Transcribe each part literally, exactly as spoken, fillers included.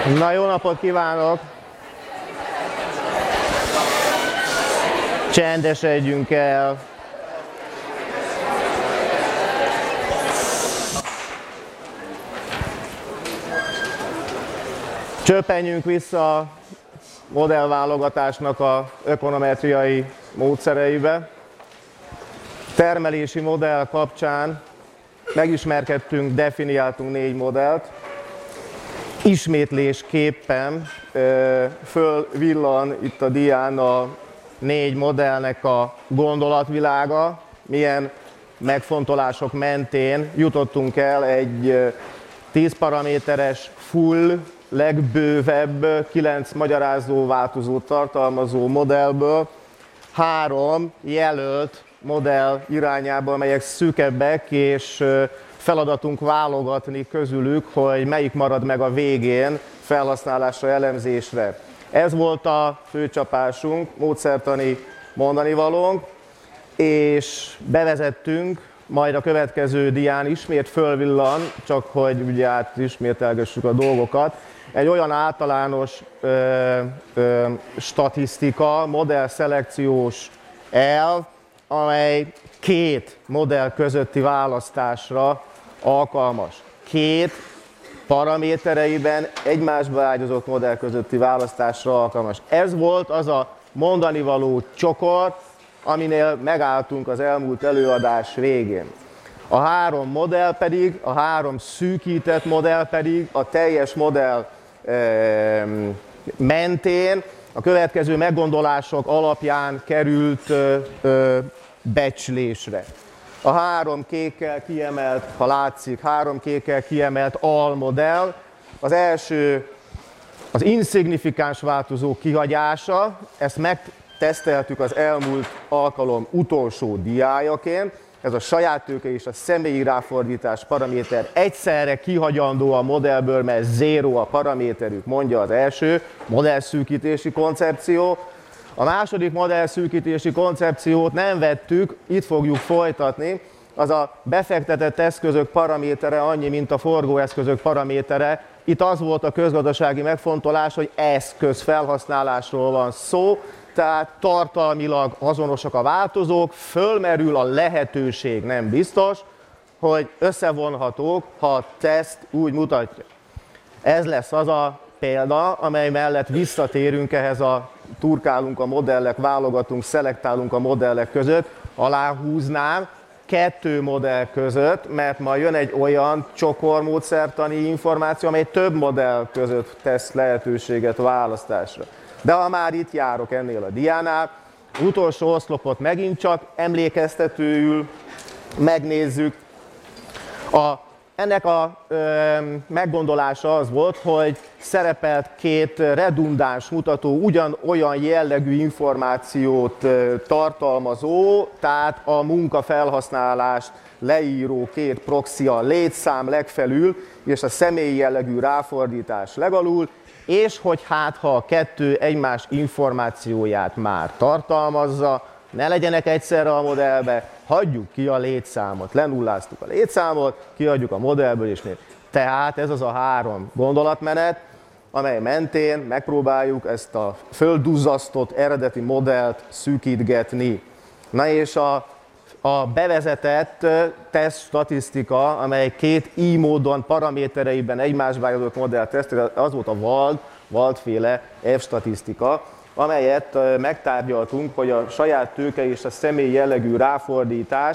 Na, jó napot kívánok! Csendesedjünk el! Csöppenjünk vissza a modellválogatásnak a ökonometriai módszereibe. Termelési modell kapcsán megismerkedtünk, definiáltunk négy modellt. Ismétlésképpen fölvillan itt a dián a négy modellnek a gondolatvilága, milyen megfontolások mentén jutottunk el egy tíz paraméteres full, legbővebb, kilenc magyarázó változót tartalmazó modellből három jelölt modell irányába, amelyek szűkebbek, és feladatunk válogatni közülük, hogy melyik marad meg a végén felhasználásra, elemzésre. Ez volt a főcsapásunk, módszertani mondanivalónk, és bevezettünk, majd a következő dián ismét fölvillan, csak hogy ugye át ismételgessük a dolgokat, egy olyan általános ö, ö, statisztika, modellszelekciós elv, amely két modell közötti választásra alkalmas. Két paramétereiben egymásba ágyazott modell közötti választásra alkalmas. Ez volt az a mondanivaló csokor, aminél megálltunk az elmúlt előadás végén. A három modell pedig, a három szűkített modell pedig a teljes modell e, mentén a következő meggondolások alapján került ö, ö, becslésre. A három kékkel kiemelt, ha látszik, három kékkel kiemelt almodell. Az első az insignifikáns változó kihagyása, ezt megteszteltük az elmúlt alkalom utolsó diájaként. Ez a saját tőke és a személyi ráfordítás paraméter egyszerre kihagyandó a modellből, mert zéro a paraméterük, mondja az első modellszűkítési koncepció. A második modellszűkítési koncepciót nem vettük, itt fogjuk folytatni. Az a befektetett eszközök paramétere annyi, mint a forgóeszközök paramétere. Itt az volt a közgazdasági megfontolás, hogy eszköz felhasználásról van szó, tehát tartalmilag azonosak a változók, fölmerül a lehetőség, nem biztos, hogy összevonhatók, ha a teszt úgy mutatja. Ez lesz az a példa, amely mellett visszatérünk ehhez a turkálunk a modellek, válogatunk, szelektálunk a modellek között, aláhúznám kettő modell között, mert ma jön egy olyan csokormódszertani információ, amely több modell között tesz lehetőséget választásra. De ha már itt járok ennél a diánál, utolsó oszlopot megint csak emlékeztetőül megnézzük. A, ennek a ö, meggondolása az volt, hogy szerepelt két redundáns mutató, ugyanolyan jellegű információt ö, tartalmazó, tehát a munkafelhasználást leíró két proxy, a létszám legfelül, és a személyi jellegű ráfordítás legalul, és hogy hát ha a kettő egymás információját már tartalmazza, ne legyenek egyszerre a modellbe, hagyjuk ki a létszámot, lenulláztuk a létszámot, kiadjuk a modellből és még. Tehát ez az a három gondolatmenet, amely mentén megpróbáljuk ezt a földuzzasztott eredeti modellt szűkítgetni. Na és a, a bevezetett teszt statisztika, amely két így módon paramétereiben egymásba ágyazott modell teszt, az volt a Wald, Wald-féle F-statisztika, amelyet megtárgyaltunk, hogy a saját tőke és a személy jellegű ráfordítás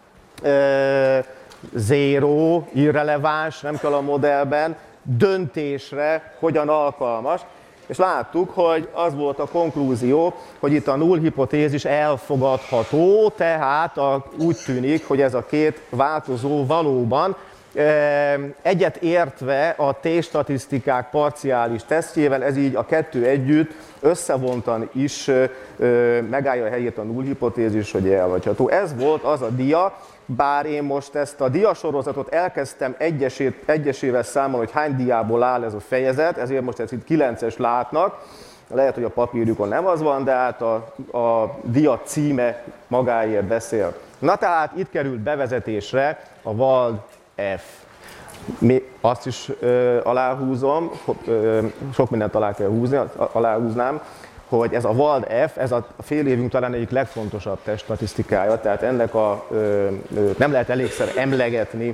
e, zéró, irreleváns, nem kell a modellben, döntésre hogyan alkalmas. És láttuk, hogy az volt a konklúzió, hogy itt a null hipotézis elfogadható, tehát a, úgy tűnik, hogy ez a két változó valóban egyet értve a T-statisztikák parciális tesztjével, ez így a kettő együtt összevontan is megállja a helyét a null hipotézis, hogy elvagyható. Ez volt az a dia, bár én most ezt a diasorozatot elkezdtem egyesét, egyesével számolni, hogy hány diából áll ez a fejezet, ezért most ezt itt kilences látnak. Lehet, hogy a papírjukon nem az van, de hát a, a dia címe magáért beszél. Na tehát itt került bevezetésre a Wald F. Mi azt is ö, aláhúzom, ö, sok mindent alá kell húzni, aláhúznám, hogy ez a VALD F, ez a fél évünk talán egyik legfontosabb teststatisztikája, tehát ennek a, ö, ö, nem lehet elégszer emlegetni,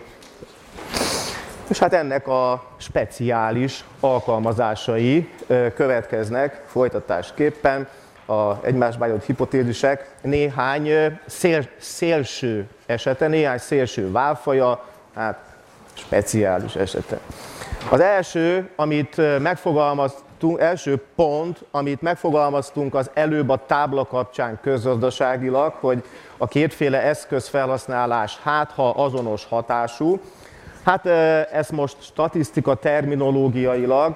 és hát ennek a speciális alkalmazásai ö, következnek folytatásképpen, a egymásba adott hipotézisek néhány szél, szélső esete, néhány szélső válfaja, hát speciális esete. Az első, amit megfogalmaztunk, első pont, amit megfogalmaztunk az előbb a tábla kapcsán közgazdaságilag, hogy a kétféle eszköz felhasználás hát ha azonos hatású. Hát ezt most statisztika terminológiailag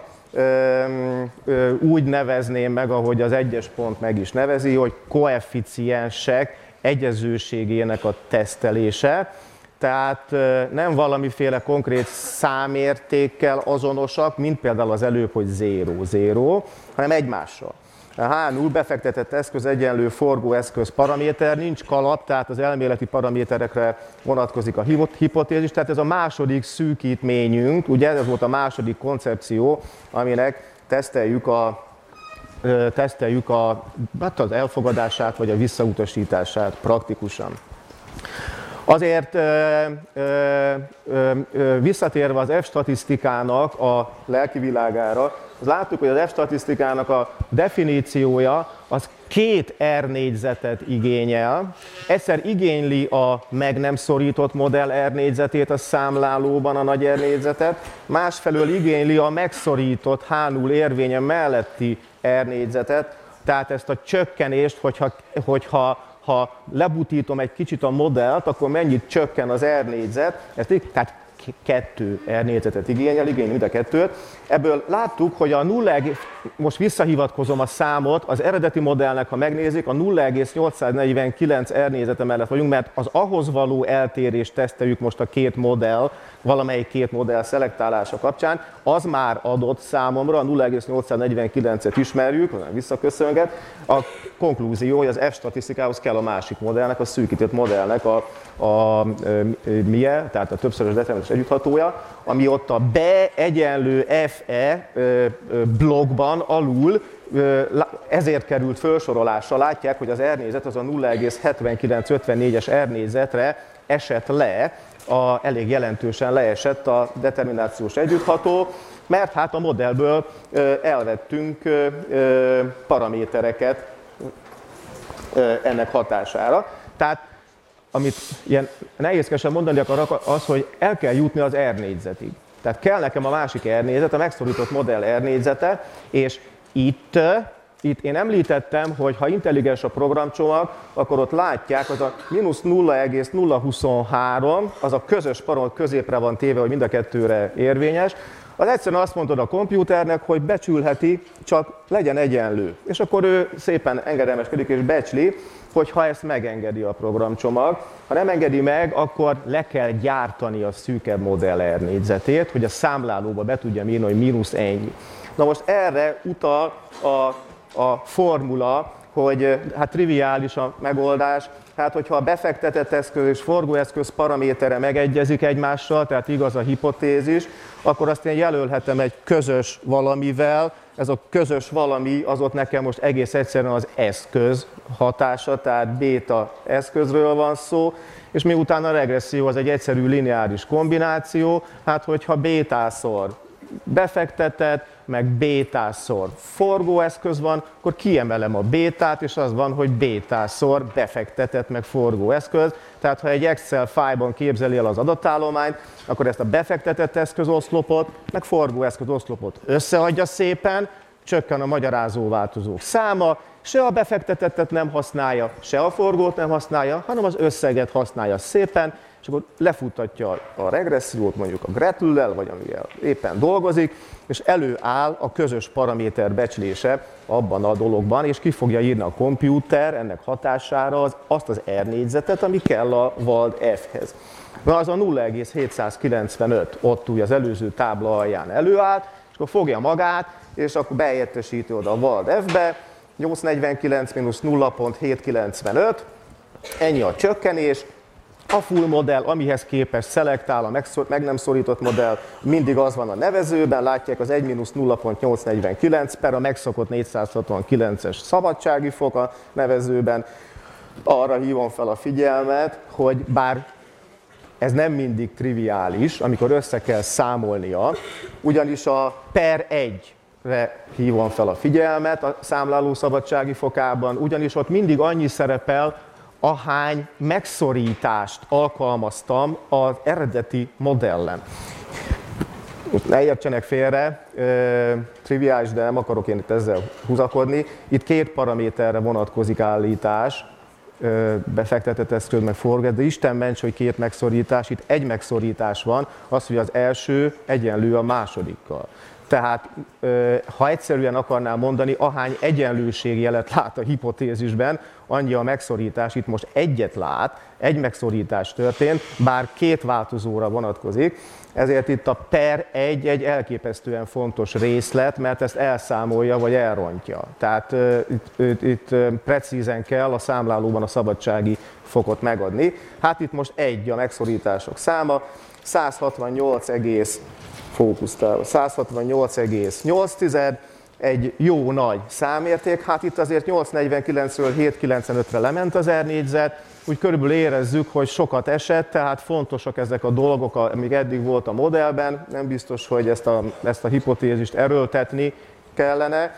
úgy nevezném meg, ahogy az egyes pont meg is nevezi, hogy koeficiensek egyezőségének a tesztelése. Tehát nem valamiféle konkrét számértékkel azonosak, mint például az előbb, hogy zéro zéro, hanem egymással. A H null befektetett eszköz egyenlő forgóeszköz paraméter, nincs kalap, tehát az elméleti paraméterekre vonatkozik a hipotézis, tehát ez a második szűkítményünk, ugye ez volt a második koncepció, aminek teszteljük, a, teszteljük a, hát az elfogadását vagy a visszautasítását praktikusan. Azért ö, ö, ö, visszatérve az F-statisztikának a lelki világára, az láttuk, hogy az F-statisztikának a definíciója az két R négyzetet igényel. Egyszer igényli a meg nem szorított modell R négyzetét a számlálóban, a nagy R négyzetet, másfelől igényli a megszorított H null érvénye melletti R négyzetet, tehát ezt a csökkenést, hogyha, hogyha ha lebutítom egy kicsit a modellt, akkor mennyit csökken az R négyzet, ezt, tehát kettő R négyzetet igényel, igényel mind a kettőt. Ebből láttuk, hogy a nulla, most visszahivatkozom a számot, az eredeti modellnek, ha megnézik, a nulla egész nyolcszáznegyvenkilenc R négyzete mellett vagyunk, mert az ahhoz való eltérést teszteljük most a két modell, valamelyik két modell szelektálása kapcsán, az már adott számomra, a nulla egész nyolcszáznegyvenkilencet ismerjük, visszaköszönget. A konklúzió, hogy az F-statisztikához kell a másik modellnek, a szűkített modellnek a, a, a milyen, tehát a többszörös determinális együtthatója, ami ott a B egyenlő F E blokkban alul, ezért került felsorolásra. Látják, hogy az R négyzet az a nulla egész hetvenkilenc ötvennégyes R négyzetre esett le, a, elég jelentősen leesett a determinációs együttható, mert hát a modellből elvettünk paramétereket ennek hatására. Tehát amit ilyen nehézkesen mondani akarok, az, hogy el kell jutni az R négyzetig. Tehát kell nekem a másik R négyzet, a megszorított modell R négyzete, és itt, itt én említettem, hogy ha intelligens a programcsomag, akkor ott látják, az a mínusz nulla egész nulla huszonhárom, az a közös paraméter középre van téve, hogy mind a kettőre érvényes. Az egyszerűen azt mondod a kompjúternek, hogy becsülheti, csak legyen egyenlő. És akkor ő szépen engedelmeskedik és becsli, hogy ha ezt megengedi a programcsomag. Ha nem engedi meg, akkor le kell gyártani a szűkebb modell R négyzetét, hogy a számlálóba be tudja írni, hogy mínusz ennyi. Na most erre utal a, a formula, hogy hát triviális a megoldás, hát hogyha a befektetett eszköz és forgóeszköz paramétere megegyezik egymással, tehát igaz a hipotézis, akkor azt én jelölhetem egy közös valamivel, ez a közös valami az ott nekem most egész egyszerűen az eszköz hatása, tehát béta eszközről van szó, és miután a regresszió az egy egyszerű lineáris kombináció, hát hogyha bétászor befektetett, meg bétászor forgóeszköz van, akkor kiemelem a bétát, és az van, hogy bétászor befektetett, meg forgóeszköz. Tehát ha egy Excel fájlban képzeli el az adatállományt, akkor ezt a befektetett eszközoszlopot, meg forgóeszköz oszlopot összeadja szépen, csökken a magyarázó változók száma, se a befektetettet nem használja, se a forgót nem használja, hanem az összeget használja szépen, és akkor lefuttatja a regressziót mondjuk a Gretl-lel, vagy amivel éppen dolgozik, és előáll a közös paraméter becslése abban a dologban, és ki fogja írni a kompjúter ennek hatására az, azt az R négyzetet, ami kell a VALD F-hez. Na az a nulla egész hétszázkilencvenöt ott úgy az előző tábla alján előállt, és akkor fogja magát, és akkor beértesíti oda a VALD F-be, nyolcszáznegyvenkilenc mínusz nulla egész hétszázkilencvenöt, ennyi a csökkenés, A full modell, amihez képest szelektál, a meg nem szorított modell, mindig az van a nevezőben, látják az egy mínusz nulla pont nyolcszáznegyvenkilenc per a megszokott négyszázhatvankilences szabadsági fok a nevezőben. Arra hívom fel a figyelmet, hogy bár ez nem mindig triviális, amikor össze kell számolnia, ugyanis a per egyre hívom fel a figyelmet a számláló szabadsági fokában, ugyanis ott mindig annyi szerepel, ahány megszorítást alkalmaztam az eredeti modellen. Ne értsenek félre, triviális, de nem akarok én itt ezzel húzakodni. Itt két paraméterre vonatkozik állítás, befektetett eszköz meg forgat, de Isten ments, hogy két megszorítás, itt egy megszorítás van, az, hogy az első egyenlő a másodikkal. Tehát, ha egyszerűen akarnám mondani, ahány egyenlőségjelet lát a hipotézisben, annyi a megszorítás, itt most egyet lát, egy megszorítás történt, bár két változóra vonatkozik, ezért itt a per egy egy elképesztően fontos részlet, mert ezt elszámolja vagy elrontja. Tehát itt, itt precízen kell a számlálóban a szabadsági fokot megadni. Hát itt most egy a megszorítások száma, száz hatvannyolc egész fókusztálva, száz hatvannyolc egész nyolc tized, egy jó nagy számérték, hát itt azért nyolcszáznegyvenkilencről hétszázkilencvenötre lement az R négyzet, úgy körülbelül érezzük, hogy sokat esett, tehát fontosak ezek a dolgok, amik eddig volt a modellben, nem biztos, hogy ezt a, ezt a hipotézist erőltetni kellene.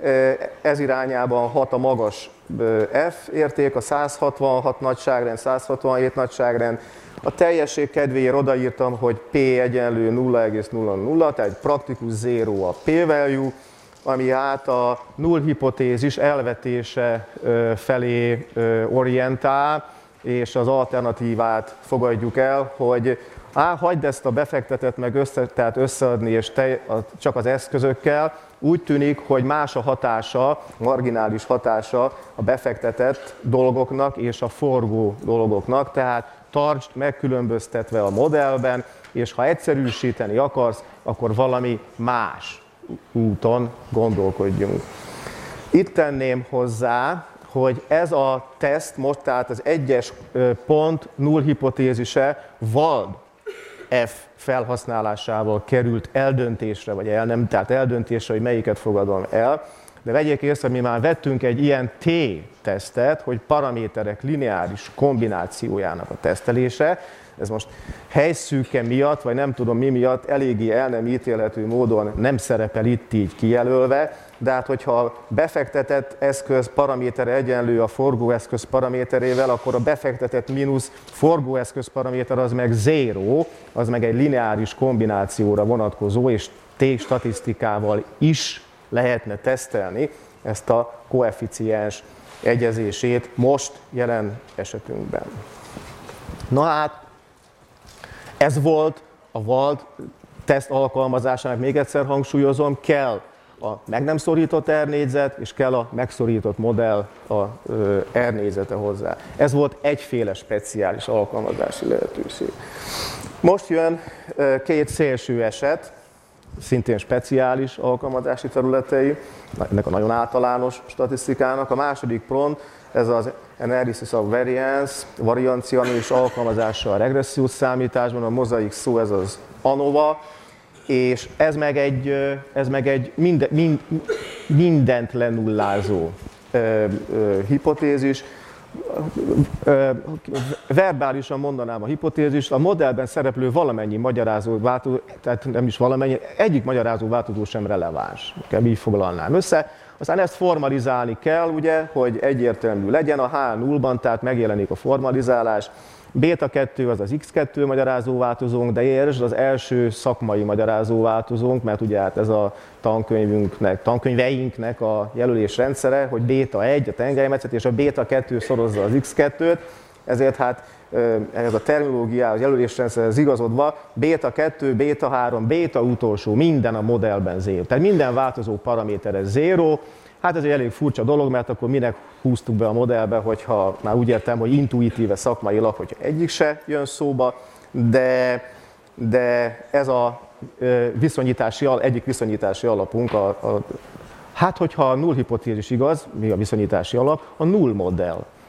Ez irányában hat a magas F érték, a száz hatvanhat nagyságrend, száz hatvanhét nagyságrend. A teljesség kedvéért odaírtam, hogy P egyenlő nulla egész nulla nulla, tehát praktikus zero a P-value, ami át a null hipotézis elvetése felé orientál, és az alternatívát fogadjuk el, hogy á, hagyd ezt a befektetet meg össze, tehát összeadni és te, a, csak az eszközökkel, úgy tűnik, hogy más a hatása, marginális hatása a befektetett dolgoknak és a forgó dolgoknak, tehát tartsd megkülönböztetve a modellben, és ha egyszerűsíteni akarsz, akkor valami más úton gondolkodjunk. Itt tenném hozzá, hogy ez a teszt most, tehát az egyes pont null hipotézise vald F felhasználásával került eldöntésre, vagy el nem, tehát eldöntésre, hogy melyiket fogadom el. De vegyék észre, mi már vettünk egy ilyen T-tesztet, hogy paraméterek lineáris kombinációjának a tesztelése. Ez most helyszűke miatt, vagy nem tudom mi miatt eléggé el nem ítélhető módon nem szerepel itt így kijelölve, de hát hogyha befektetett eszköz paramétere egyenlő a forgóeszköz paraméterével, akkor a befektetett mínusz forgóeszköz paraméter az meg zero, az meg egy lineáris kombinációra vonatkozó, és T-statisztikával is lehetne tesztelni ezt a koeficiens egyezését most jelen esetünkben. Na hát, ez volt a vald teszt alkalmazásának, még egyszer hangsúlyozom, kell a meg nem szorított R négyzet, és kell a megszorított modell a R négyzete hozzá. Ez volt egyféle speciális alkalmazási lehetőség. Most jön két szélső eset, szintén speciális alkalmazási területei, ennek a nagyon általános statisztikának. A második pont, ez az Analysis of Variance, variancia és alkalmazása a regressziós számításban, a mozaik szó, ez az ANOVA, és ez meg egy, ez meg egy minden, mind, mindent lenullázó ö, ö, hipotézis. Verbálisan mondanám a hipotézist, a modellben szereplő valamennyi magyarázó változó, tehát nem is valamennyi, egyik magyarázó változó sem releváns, így foglalnám össze. Aztán ezt formalizálni kell, ugye, hogy egyértelmű legyen a H nullban, tehát megjelenik a formalizálás. Béta kettő az az X kettő magyarázó változónk, de értsd, az első szakmai magyarázó változónk, mert ugye hát ez a tankönyvünknek, tankönyveinknek a jelölés rendszere, hogy béta egy a tengerymetszet, és a béta kettő szorozza az X kettőt, ezért hát ez a terminológiához, jelölés rendszerhez igazodva, béta kettő, béta három, béta utolsó, minden a modellben zéro. Tehát minden változó paramétere zéro. Hát ez egy elég furcsa dolog, mert akkor minek húztuk be a modellbe, hogyha már úgy értem, hogy intuitíve szakmailag, hogyha egyik se jön szóba, de, de ez a viszonyítási, egyik viszonyítási alapunk, a, a, hát hogyha a null hipotézis igaz, mi a viszonyítási alap, a null modell.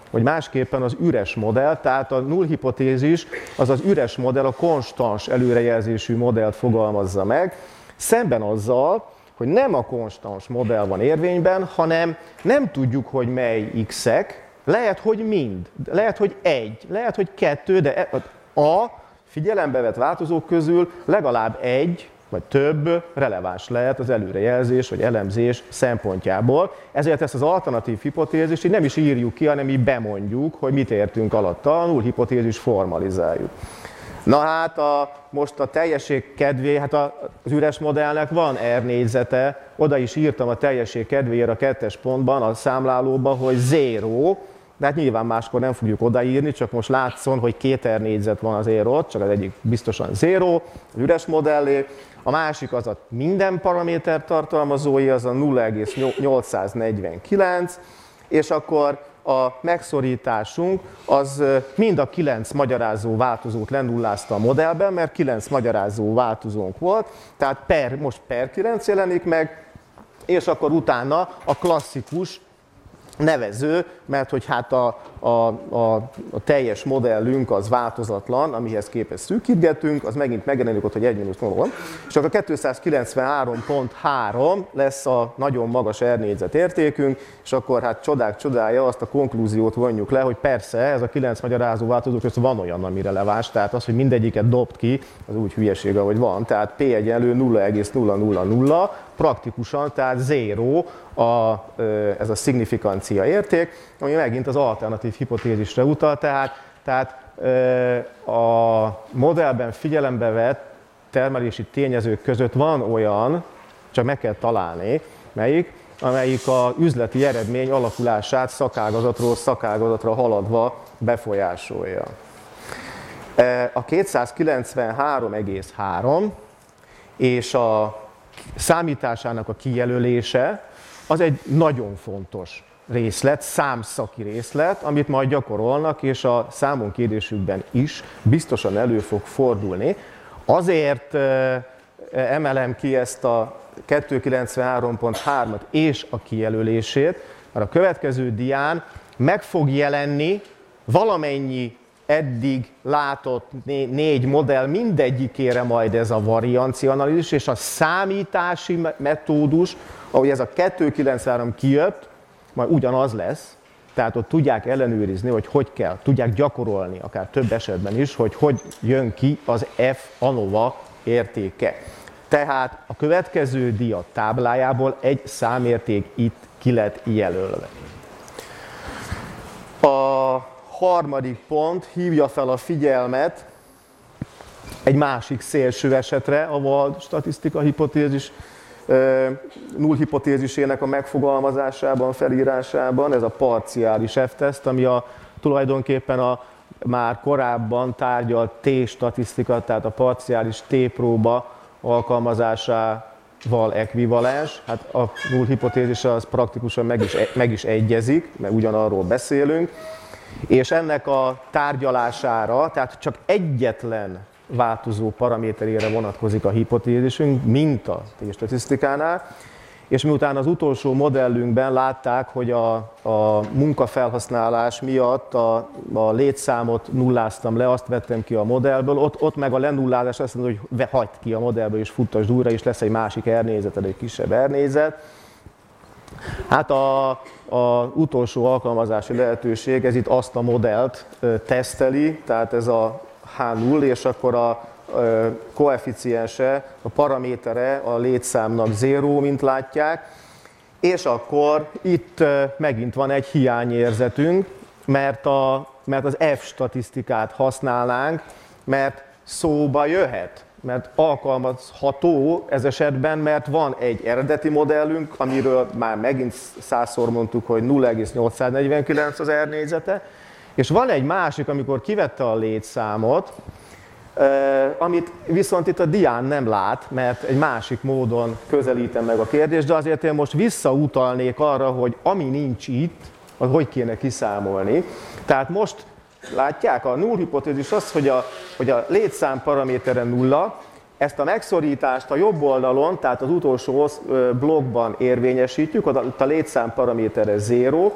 vagy másképpen az üres modell, tehát a null hipotézis az az üres modell, a konstans előrejelzésű modellt fogalmazza meg, szemben azzal, hogy nem a konstans modell van érvényben, hanem nem tudjuk, hogy mely x-ek, lehet, hogy mind, lehet, hogy egy, lehet, hogy kettő, de a figyelembe vett változók közül legalább egy, vagy több releváns lehet az előrejelzés vagy elemzés szempontjából. Ezért ezt az alternatív hipotézist így nem is írjuk ki, hanem így bemondjuk, hogy mit értünk alatta, a null hipotézis formalizáljuk. Na hát a, most a teljesség kedvéért, hát az üres modellnek van R négyzete, oda is írtam a teljesség kedvéért a kettes pontban, a számlálóban, hogy zero, de hát nyilván máskor nem fogjuk odaírni, csak most látszon, hogy két R négyzet van azért ott, csak az egyik biztosan zero, az üres modellé, a másik az a minden paraméter tartalmazói, az a nulla egész nyolcszáznegyvenkilenc, és akkor a megszorításunk az mind a kilenc magyarázó változót lenullázta a modellben, mert kilenc magyarázó változónk volt, tehát per, most per kilenc jelenik meg, és akkor utána a klasszikus nevező, mert hogy hát a, a, a, a teljes modellünk az változatlan, amihez képest szűkítgetünk, az megint megjelenik ott, hogy egy mínusz nulla, és akkor a kétszázkilencvenhárom pont három lesz a nagyon magas R négyzet értékünk, és akkor hát csodák csodája, azt a konklúziót vonjuk le, hogy persze ez a kilenc magyarázó változó között van olyan, ami releváns, tehát az, hogy mindegyiket dobt ki, az úgy hülyeség, ahogy van, tehát P egyenlő nulla egész nulla nulla nulla, praktikusan, tehát zero a, ez a szignifikancia érték, ami megint az alternatív hipotézisre utal, tehát, tehát a modellben figyelembe vett termelési tényezők között van olyan, csak meg kell találni, melyik, amelyik az üzleti eredmény alakulását szakágazatról szakágazatra haladva befolyásolja. A kétszázkilencvenhárom egész három és a számításának a kijelölése az egy nagyon fontos részlet, számszaki részlet, amit majd gyakorolnak, és a számonkérésükben is biztosan elő fog fordulni. Azért emelem ki ezt a kétszázkilencvenhárom pont hármat és a kijelölését, mert a következő dián meg fog jelenni valamennyi eddig látott négy modell mindegyikére majd ez a variancia analízis, és a számítási metódus, ahogy ez a kétszázkilencvenhárom kijött, majd ugyanaz lesz, tehát ott tudják ellenőrizni, hogy hogy kell, tudják gyakorolni, akár több esetben is, hogy hogy jön ki az F ANOVA értéke. Tehát a következő dia táblájából egy számérték itt ki lett jelölve. A harmadik pont hívja fel a figyelmet egy másik szélső esetre, a Wald statisztika hipotézis, null hipotézisének a megfogalmazásában, felírásában, ez a parciális F-teszt, ami a, tulajdonképpen a már korábban tárgyalt T-statisztika, tehát a parciális T-próba alkalmazásával ekvivalens. Hát a null hipotézise az praktikusan meg is, meg is egyezik, mert ugyanarról beszélünk. És ennek a tárgyalására, tehát csak egyetlen változó paraméterére vonatkozik a hipotézisünk, mint a T-statisztikánál, és miután az utolsó modellünkben látták, hogy a, a munkafelhasználás miatt a, a létszámot nulláztam le, azt vettem ki a modellből, ott, ott meg a lenullázás azt mondja, hogy hagyd ki a modellből és futtasd újra, és lesz egy másik R négyzeted, egy kisebb R négyzet. Hát a, a utolsó alkalmazási lehetőség, ez itt azt a modellt teszteli, tehát ez a H null, és akkor a koeficiense, a paramétere a létszámnak zero, mint látják, és akkor itt megint van egy hiányérzetünk, mert, a, mert az F statisztikát használnánk, mert szóba jöhet, mert alkalmazható ez esetben, mert van egy eredeti modellünk, amiről már megint százszor mondtuk, hogy nulla egész nyolcszáznegyvenkilenc az R négyzete, és van egy másik, amikor kivette a létszámot, amit viszont itt a dián nem lát, mert egy másik módon közelítem meg a kérdést, de azért én most visszautalnék arra, hogy ami nincs itt, az hogy kéne kiszámolni. Tehát most látják, a null hipotézis az, hogy a, hogy a létszám paramétere nulla, ezt a megszorítást a jobb oldalon, tehát az utolsó blokkban érvényesítjük, ott a létszám paramétere zero,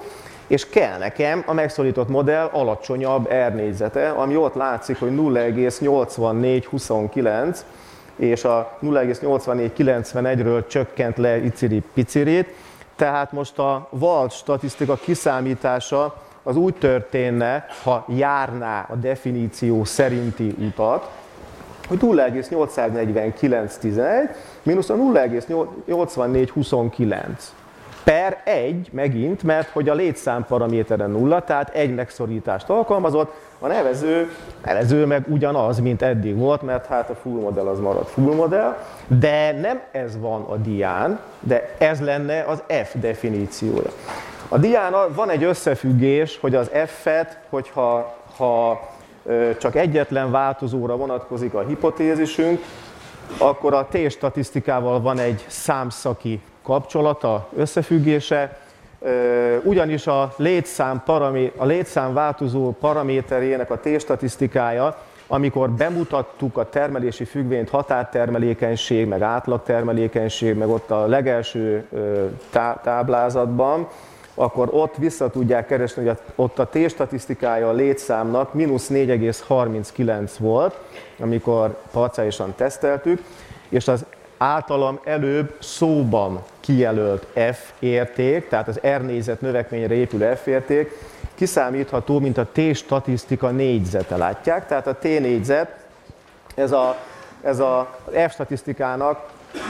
és kell nekem a megszorított modell alacsonyabb R négyzete, ami ott látszik, hogy nulla egész nyolcvannégy huszonkilenc, és a nulla egész nyolcvannégy kilencvenegyről csökkent le iciri-picirit, tehát most a Wald statisztika kiszámítása az úgy történne, ha járná a definíció szerinti utat, hogy nulla egész nyolcszáznegyvenkilenc tizenegy mínusz a nulla egész nyolcvannégy huszonkilenc per egy megint, mert hogy a létszám paramétere nulla, tehát egy megszorítást alkalmazott, a nevező, nevező meg ugyanaz, mint eddig volt, mert hát a full modell az marad full modell, de nem ez van a dián, de ez lenne az F definíciója. A dián van egy összefüggés, hogy az F-et, hogyha ha csak egyetlen változóra vonatkozik a hipotézisünk, akkor a T-statisztikával van egy számszaki kapcsolata, összefüggése, ugyanis a létszám, paramé- a létszám változó paraméterének a T-statisztikája, amikor bemutattuk a termelési függvényt, határtermelékenység, meg átlagtermelékenység, meg ott a legelső tá- táblázatban, akkor ott vissza tudják keresni, hogy ott a T-statisztikája a létszámnak mínusz négy egész harminckilenc volt, amikor parciálisan teszteltük, és az általam előbb szóban kijelölt F érték, tehát az R négyzet növekményre épülő F érték, kiszámítható, mint a T-statisztika négyzete, látják? Tehát a T négyzet, ez a, ez a F statisztikának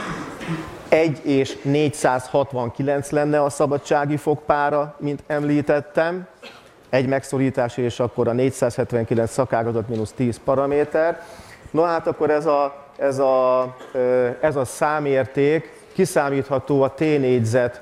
egy és négyszázhatvankilenc lenne a szabadsági fokpára, mint említettem, egy megszorítás, és akkor a négyszázhetvenkilenc szakágazat mínusz tíz paraméter. No hát akkor ez a, ez a, ez a számérték kiszámítható a T négyzet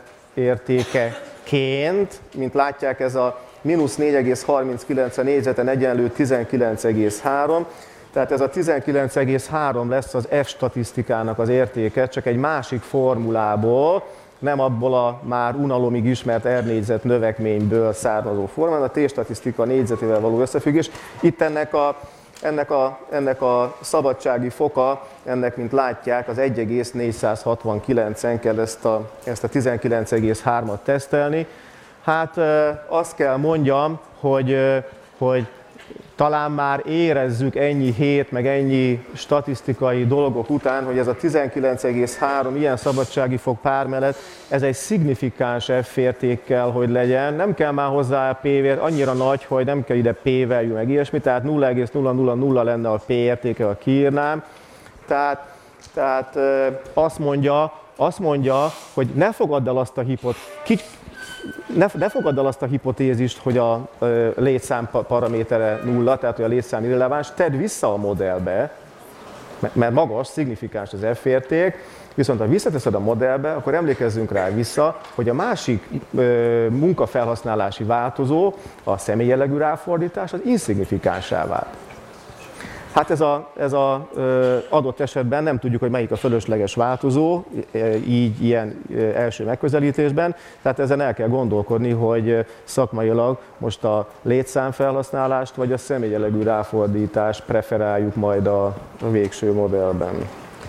értékeként, mint látják, ez a mínusz négy egész harminckilenc a négyzeten egyenlő tizenkilenc egész három, tehát ez a tizenkilenc egész három lesz az F statisztikának az értéke, csak egy másik formulából, nem abból a már unalomig ismert R négyzet növekményből származó formán, a T-statisztika négyzetével való összefüggés. Itt ennek a, ennek a, ennek a szabadsági foka, ennek, mint látják, az egy egész négyszázhatvankilencen kell ezt a, ezt a tizenkilenc egész hármat tesztelni. Hát azt kell mondjam, hogy, hogy talán már érezzük ennyi hét, meg ennyi statisztikai dolgok után, hogy ez a tizenkilenc egész három ilyen szabadsági fok pár mellett, ez egy szignifikáns F értékkel, hogy legyen. Nem kell már hozzá a P-vér, annyira nagy, hogy nem kell ide P-value, meg ilyesmi, tehát nulla egész nulla nulla nulla lenne a P értéke, ha kiírnám. Tehát, tehát azt mondja, azt mondja, hogy ne fogadd el azt a hipot, kicsit, Ne, ne fogadd el azt a hipotézist, hogy a ö, létszám paramétere nulla, tehát hogy a létszám irreleváns, tedd vissza a modellbe, mert magas, szignifikáns az F érték, viszont ha visszateszed a modellbe, akkor emlékezzünk rá vissza, hogy a másik ö, munkafelhasználási változó, a személyjellegű ráfordítás, az inszignifikánsá vált. Hát ez a, ez a ö, adott esetben nem tudjuk, hogy melyik a fölösleges változó, így ilyen első megközelítésben, tehát ezen el kell gondolkodni, hogy szakmailag most a létszámfelhasználást vagy a személyjellegű ráfordítást preferáljuk majd a, a végső modellben.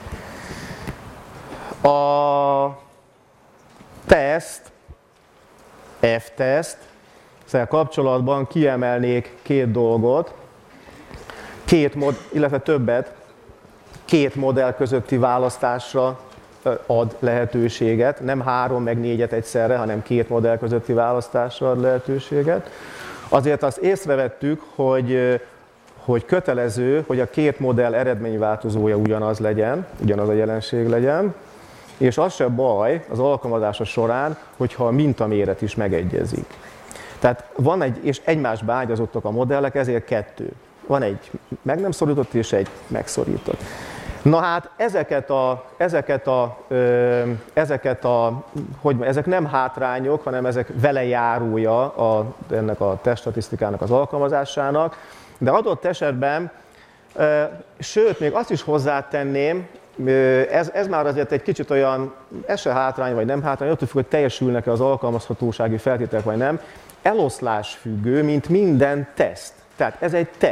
A teszt, F-teszt, ezzel kapcsolatban kiemelnék két dolgot, két mod, illetve többet, két modell közötti választásra ad lehetőséget, nem három meg négyet egyszerre, hanem két modell közötti választásra ad lehetőséget. Azért azt észrevettük, hogy, hogy kötelező, hogy a két modell eredményváltozója ugyanaz legyen, ugyanaz a jelenség legyen, és az se baj az alkalmazása során, hogyha a mintaméret is megegyezik. Tehát van egy, és egymásba ágyazottak a modellek, ezért kettő. Van egy meg nem szorított és egy megszorított. Na hát ezeket a, ezeket a, ö, ezeket a hogy ezek nem hátrányok, hanem ezek velejárója a, ennek a teststatisztikának az alkalmazásának, de adott esetben, ö, sőt, még azt is hozzátenném, ez, ez már azért egy kicsit olyan, ez se hátrány vagy nem hátrány, attól függ, hogy teljesülnek-e az alkalmazhatósági feltételek vagy nem, eloszlás függő, mint minden teszt. Tehát ez egy teszt,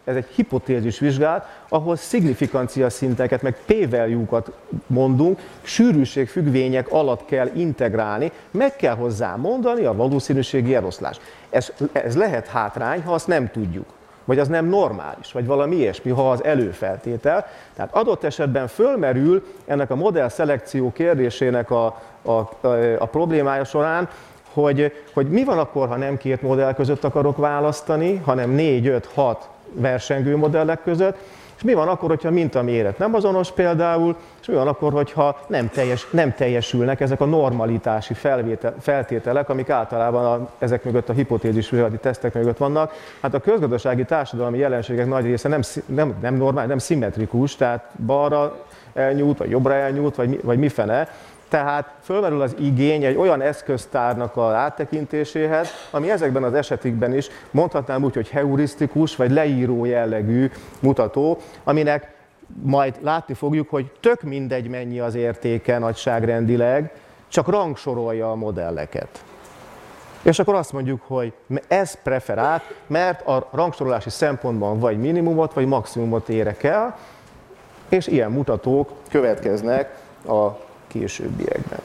ez egy hipotézis vizsgálat, ahol szignifikancia szinteket, meg p-value-kat mondunk, sűrűségfüggvények alatt kell integrálni, meg kell hozzá mondani a valószínűségi eloszlás. Ez, ez lehet hátrány, ha azt nem tudjuk, vagy az nem normális, vagy valami ilyesmi, ha az előfeltétel. Tehát adott esetben fölmerül ennek a modell szelekció kérdésének a, a, a, a problémája során, Hogy, hogy mi van akkor, ha nem két modell között akarok választani, hanem négy, öt, hat versengő modellek között, és mi van akkor, hogyha mintaméret nem azonos például, és mi van akkor, hogyha nem, teljes, nem teljesülnek ezek a normalitási felvétel, feltételek, amik általában a, ezek mögött a hipotézis vizsgálati tesztek mögött vannak. Hát a közgazdasági társadalmi jelenségek nagy része nem, nem, nem normál, nem szimmetrikus, tehát balra elnyújt, vagy jobbra elnyújt, vagy, vagy mi fene. Tehát fölmerül az igény egy olyan eszköztárnak az áttekintéséhez, ami ezekben az esetekben is mondhatnám úgy, hogy heurisztikus vagy leíró jellegű mutató, aminek majd látni fogjuk, hogy tök mindegy mennyi az értéke nagyságrendileg, csak rangsorolja a modelleket. És akkor azt mondjuk, hogy ez preferált, mert a rangsorolási szempontban vagy minimumot, vagy maximumot érek el, és ilyen mutatók következnek a későbbiekben.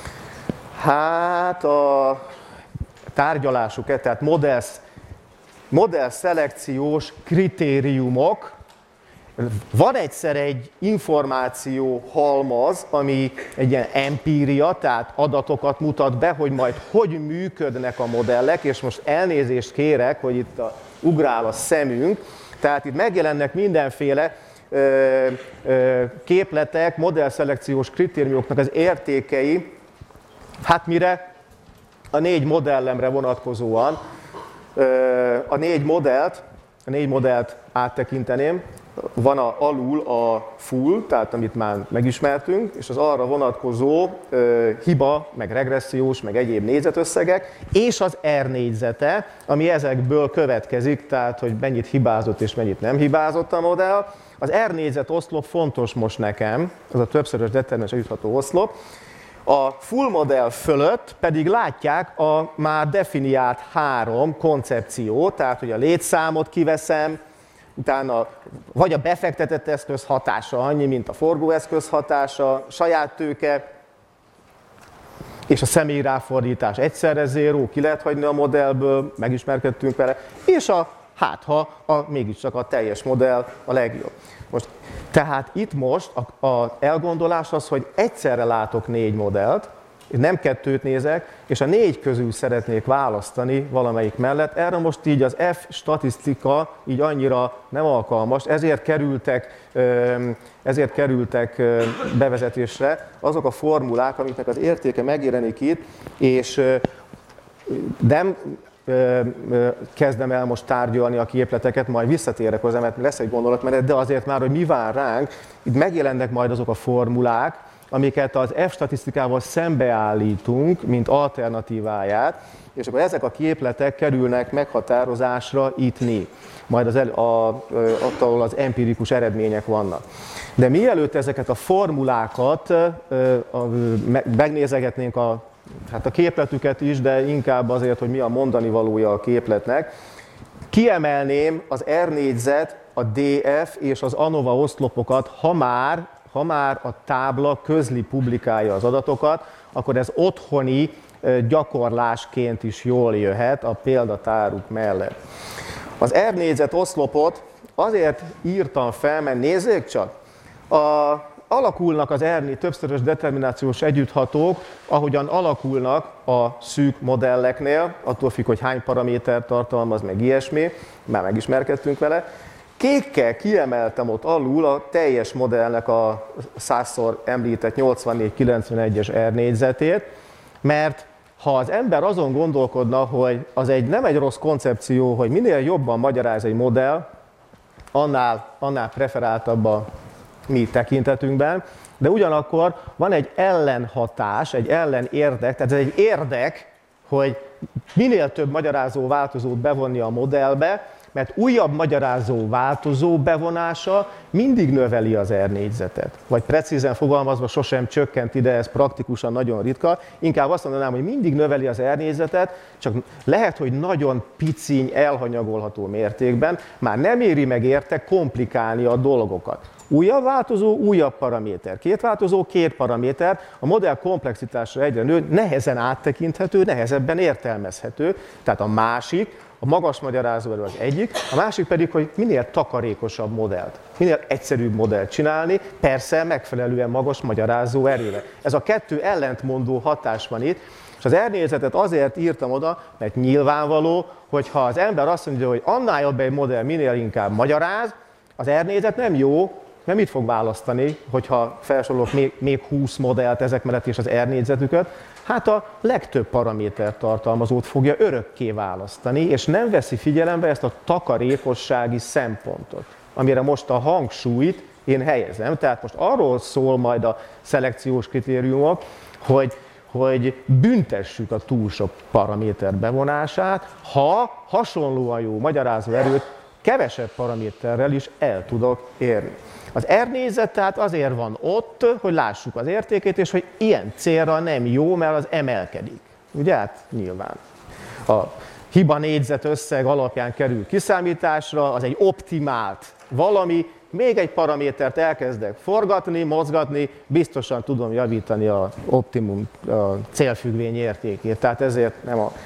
Hát a tárgyalásuk, tehát modell, modell szelekciós kritériumok. Van egyszer egy információ halmaz, ami egy ilyen empíria, tehát adatokat mutat be, hogy majd hogy működnek a modellek, és most elnézést kérek, hogy itt a, ugrál a szemünk, tehát itt megjelennek mindenféle Ö, ö, képletek, modellszelekciós kritériumoknak az értékei, hát mire? A négy modellemre vonatkozóan. Ö, a négy modellt, a négy modellt áttekinteném, van a, alul a full, tehát amit már megismertünk, és az arra vonatkozó ö, hiba, meg regressziós, meg egyéb négyzetösszegek, és az R négyzete, ami ezekből következik, tehát hogy mennyit hibázott és mennyit nem hibázott a modell. Az R négyzet oszlop fontos most nekem, ez a többszörös determinációs jutható oszlop. A full modell fölött pedig látják a már definiált három koncepciót, tehát hogy a létszámot kiveszem, utána vagy a befektetett eszköz hatása annyi, mint a forgóeszköz hatása, saját tőke, és a személyi ráfordítás egyszerre zéró, ki lehet hagyni a modellből, megismerkedtünk vele, és a hát ha a, mégiscsak a teljes modell a legjobb. Most, tehát itt most az elgondolás az, hogy egyszerre látok négy modellt, nem kettőt nézek, és a négy közül szeretnék választani valamelyik mellett. Erre most így az F statisztika így annyira nem alkalmas, ezért kerültek, ezért kerültek bevezetésre azok a formulák, amiknek az értéke megjelenik itt, és nem kezdem el most tárgyalni a képleteket, majd visszatérek hozzá, mert lesz egy gondolatmenet, de azért már, hogy mi vár ránk, itt megjelennek majd azok a formulák, amiket az F statisztikával szembeállítunk, mint alternatíváját, és akkor ezek a képletek kerülnek meghatározásra itt-ni. Majd az, el, a, ott, ahol az empirikus eredmények vannak. De mielőtt ezeket a formulákat megnézegetnénk a hát a képletüket is, de inkább azért, hogy mi a mondani valója a képletnek. Kiemelném az R négyzet, a D F és az ANOVA oszlopokat, ha már, ha már a tábla közli publikálja az adatokat, akkor ez otthoni gyakorlásként is jól jöhet a példatáruk mellett. Az R négyzet oszlopot azért írtam fel, mert nézzék csak, a alakulnak az R többszörös determinációs együtthatók, ahogyan alakulnak a szűk modelleknél, attól függ, hogy hány paraméter tartalmaz, meg ilyesmi, már megismerkedtünk vele. Kékkel kiemeltem ott alul a teljes modellnek a százszor említett nyolcvannégy kilencvenegyes R négyzetét, mert ha az ember azon gondolkodna, hogy az egy nem egy rossz koncepció, hogy minél jobban magyaráz egy modell, annál, annál preferáltabb a mi tekintetünkben, de ugyanakkor van egy ellenhatás, egy ellenérdek, tehát ez egy érdek, hogy minél több magyarázó változót bevonni a modellbe, Mert újabb magyarázó változó bevonása mindig növeli az R négyzetet. Vagy precízen fogalmazva sosem csökkent ide, ez praktikusan nagyon ritka. Inkább azt mondanám, hogy mindig növeli az R négyzetet, csak lehet, hogy nagyon piciny, elhanyagolható mértékben, már nem éri meg érte komplikálni a dolgokat. Újabb változó, újabb paraméter. Két változó, két paraméter. A modell komplexitásra egyre nő, nehezen áttekinthető, nehezebben értelmezhető. Tehát a másik, a magas magyarázóerő az egyik, a másik pedig, hogy minél takarékosabb modellt, minél egyszerűbb modellt csinálni, persze megfelelően magas magyarázó erővel. Ez a kettő ellentmondó hatás van itt, és az R négyzetet azért írtam oda, mert nyilvánvaló, hogy ha az ember azt mondja, hogy annál jobb egy modell, minél inkább magyaráz, az R négyzet nem jó, mert mit fog választani, hogyha felsorolok még, még húsz modellt ezek mellett és az R négyzetüket? Hát a legtöbb paraméter tartalmazót fogja örökké választani, és nem veszi figyelembe ezt a takarékossági szempontot, amire most a hangsúlyt én helyezem. Tehát most arról szól majd a szelekciós kritériumok, hogy, hogy büntessük a túl sok paraméter bevonását, ha hasonlóan jó magyarázó erőt kevesebb paraméterrel is el tudok érni. Az R négyzet tehát azért van ott, hogy lássuk az értékét, és hogy ilyen célra nem jó, mert az emelkedik. Ugye? Hát nyilván. A hiba négyzet összeg alapján kerül kiszámításra, az egy optimált valami, még egy paramétert elkezdek forgatni, mozgatni, biztosan tudom javítani a optimum a célfüggvény értékét. Tehát ezért nem a...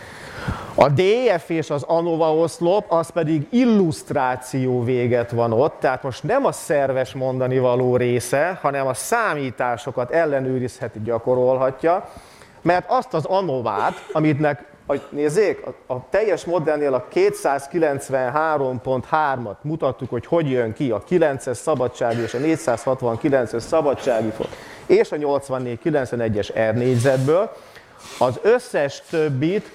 A dé ef és az ANOVA oszlop, az pedig illusztráció véget van ott, tehát most nem a szerves mondani való része, hanem a számításokat ellenőrizheti, gyakorolhatja, mert azt az ANOVA-t, amitnek, nézzék, a, a teljes modellnél a kétszázkilencvenhárom pont hármat mutattuk, hogy hogy jön ki a kilences szabadsági és a négyszázhatvankilences szabadsági fok, és a nyolcvannégy kilencvenegyes R négyzetből, az összes többit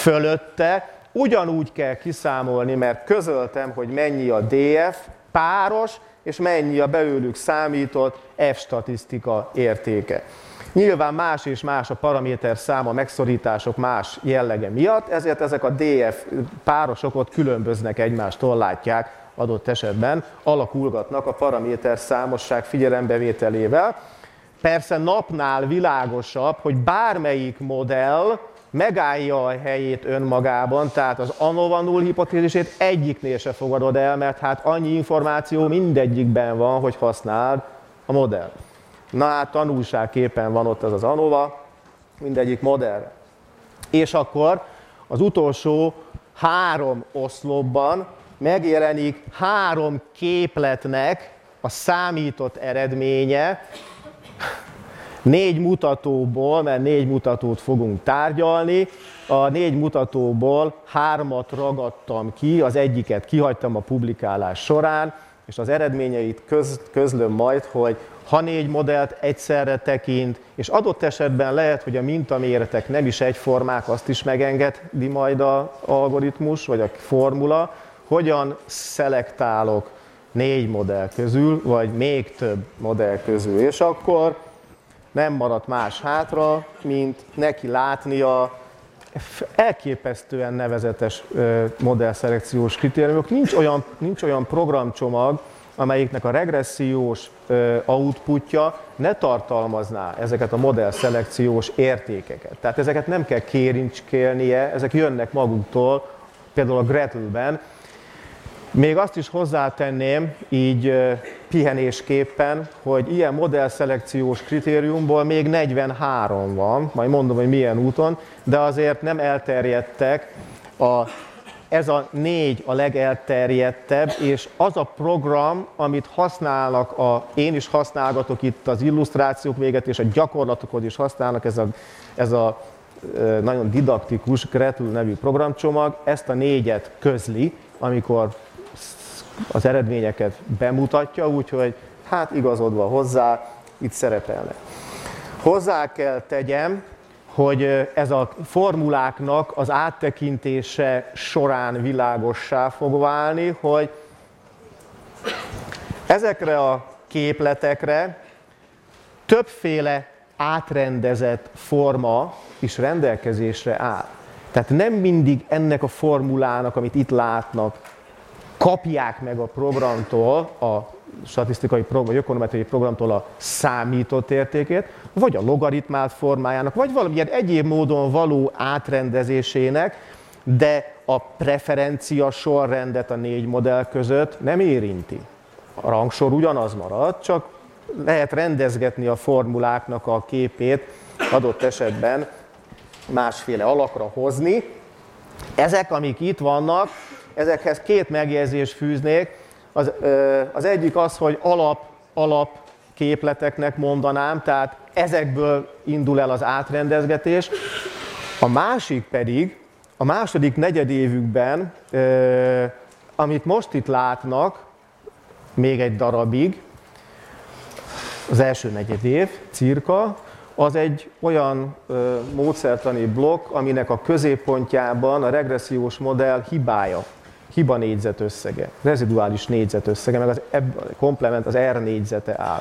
fölötte ugyanúgy kell kiszámolni, mert közöltem, hogy mennyi a dé ef páros, és mennyi a belőlük számított F statisztika értéke. Nyilván más és más a paraméter száma, megszorítások más jellege miatt, ezért ezek a dé ef párosok ott különböznek egymástól, látják adott esetben, alakulgatnak a paraméter számosság figyelembevételével. Persze napnál világosabb, hogy bármelyik modell megállja a helyét önmagában, tehát az ANOVA null hipotézisét egyiknél se fogadod el, mert hát annyi információ mindegyikben van, hogy használd a modell. Na hát tanulságképpen van ott ez az ANOVA, mindegyik modell. És akkor az utolsó három oszlopban megjelenik három képletnek a számított eredménye, négy mutatóból, mert négy mutatót fogunk tárgyalni, a négy mutatóból hármat ragadtam ki, az egyiket kihagytam a publikálás során, és az eredményeit köz, közlöm majd, hogy ha négy modellt egyszerre tekint, és adott esetben lehet, hogy a mintaméretek nem is egyformák, azt is megengedi majd az algoritmus, vagy a formula, hogyan szelektálok négy modell közül, vagy még több modell közül. És akkor nem maradt más hátra, mint neki látni a elképesztően nevezetes modellszelekciós kritériumok. Nincs olyan, nincs olyan programcsomag, amelyiknek a regressziós outputja ne tartalmazná ezeket a modellszelekciós értékeket. Tehát ezeket nem kell kérincskélnie, ezek jönnek maguktól, például a Gretelben. Még azt is hozzátenném, így pihenésképpen, hogy ilyen modellszelekciós kritériumból még negyvenhárom van, majd mondom, hogy milyen úton, de azért nem elterjedtek. A, ez a négy a legelterjedtebb, és az a program, amit használnak, a, én is használgatok itt az illusztrációk véget, és a gyakorlatokhoz is használnak, ez a, ez a nagyon didaktikus Gretel nevű programcsomag, ezt a négyet közli, amikor az eredményeket bemutatja, úgyhogy hát igazodva hozzá, itt szerepelnek. Hozzá kell tegyem, hogy ez a formuláknak az áttekintése során világossá fog válni, hogy ezekre a képletekre többféle átrendezett forma is rendelkezésre áll. Tehát nem mindig ennek a formulának, amit itt látnak, kapják meg a programtól, a statisztikai program, vagy ökonometriai programtól a számított értékét, vagy a logaritmát formájának, vagy valamilyen egyéb módon való átrendezésének, de a preferencia sorrendet a négy modell között nem érinti. A rangsor ugyanaz marad, csak lehet rendezgetni a formuláknak a képét, adott esetben másféle alakra hozni. Ezek, amik itt vannak, ezekhez két megjegyzést fűznék. Az, az egyik az, hogy alap, alap képleteknek mondanám, tehát ezekből indul el az átrendezgetés. A másik pedig, a második negyedévükben, amit most itt látnak, még egy darabig, az első negyedév, cirka, az egy olyan ö, módszertani blokk, aminek a középpontjában a regressziós modell hibája, hiba négyzetösszege, reziduális négyzetösszege, meg az komplement, az R négyzete áll.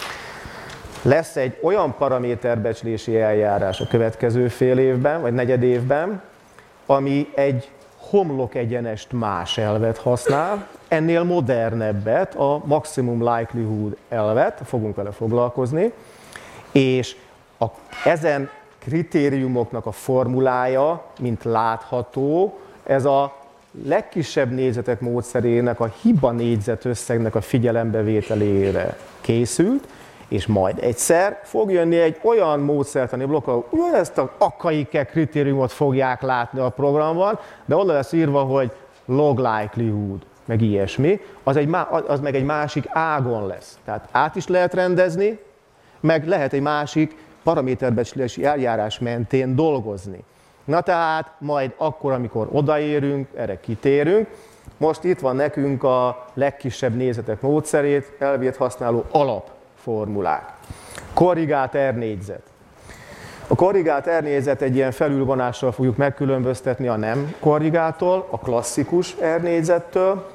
Lesz egy olyan paraméterbecslési eljárás a következő fél évben, vagy negyed évben, ami egy homlok egyenest más elvet használ, ennél modernebbet, a maximum likelihood elvet, fogunk vele foglalkozni, és a, ezen kritériumoknak a formulája, mint látható, ez a legkisebb négyzetek módszerének a hiba négyzetösszegnek a figyelembevételére készült, és majd egyszer fog jönni egy olyan módszertani blokk, ahol ugyanezt az akaike kritériumot fogják látni a programban, de oda lesz írva, hogy log likelihood, meg ilyesmi, az, egy, az meg egy másik ágon lesz. Tehát át is lehet rendezni, meg lehet egy másik paraméterbecslési eljárás mentén dolgozni. Na tehát majd akkor, amikor odaérünk, erre kitérünk. Most itt van nekünk a legkisebb négyzetek módszerét, elvét használó alapformulák. Korrigált R négyzet. A korrigált R négyzet egy ilyen felülvonással fogjuk megkülönböztetni a nem korrigától, a klasszikus R négyzettől,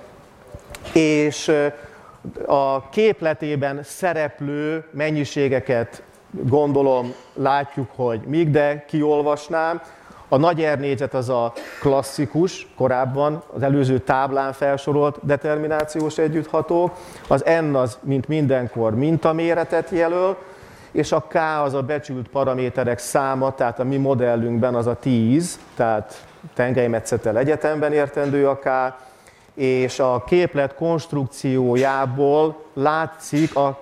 és a képletében szereplő mennyiségeket gondolom, látjuk, hogy míg, de kiolvasnám. A nagy R négyzet az a klasszikus, korábban az előző táblán felsorolt determinációs együttható, az N az, mint mindenkor, mintaméretet jelöl, és a K az a becsült paraméterek száma, tehát a mi modellünkben az a tíz, tehát tengelymetszettel egyetemben értendő a K, és a képlet konstrukciójából látszik a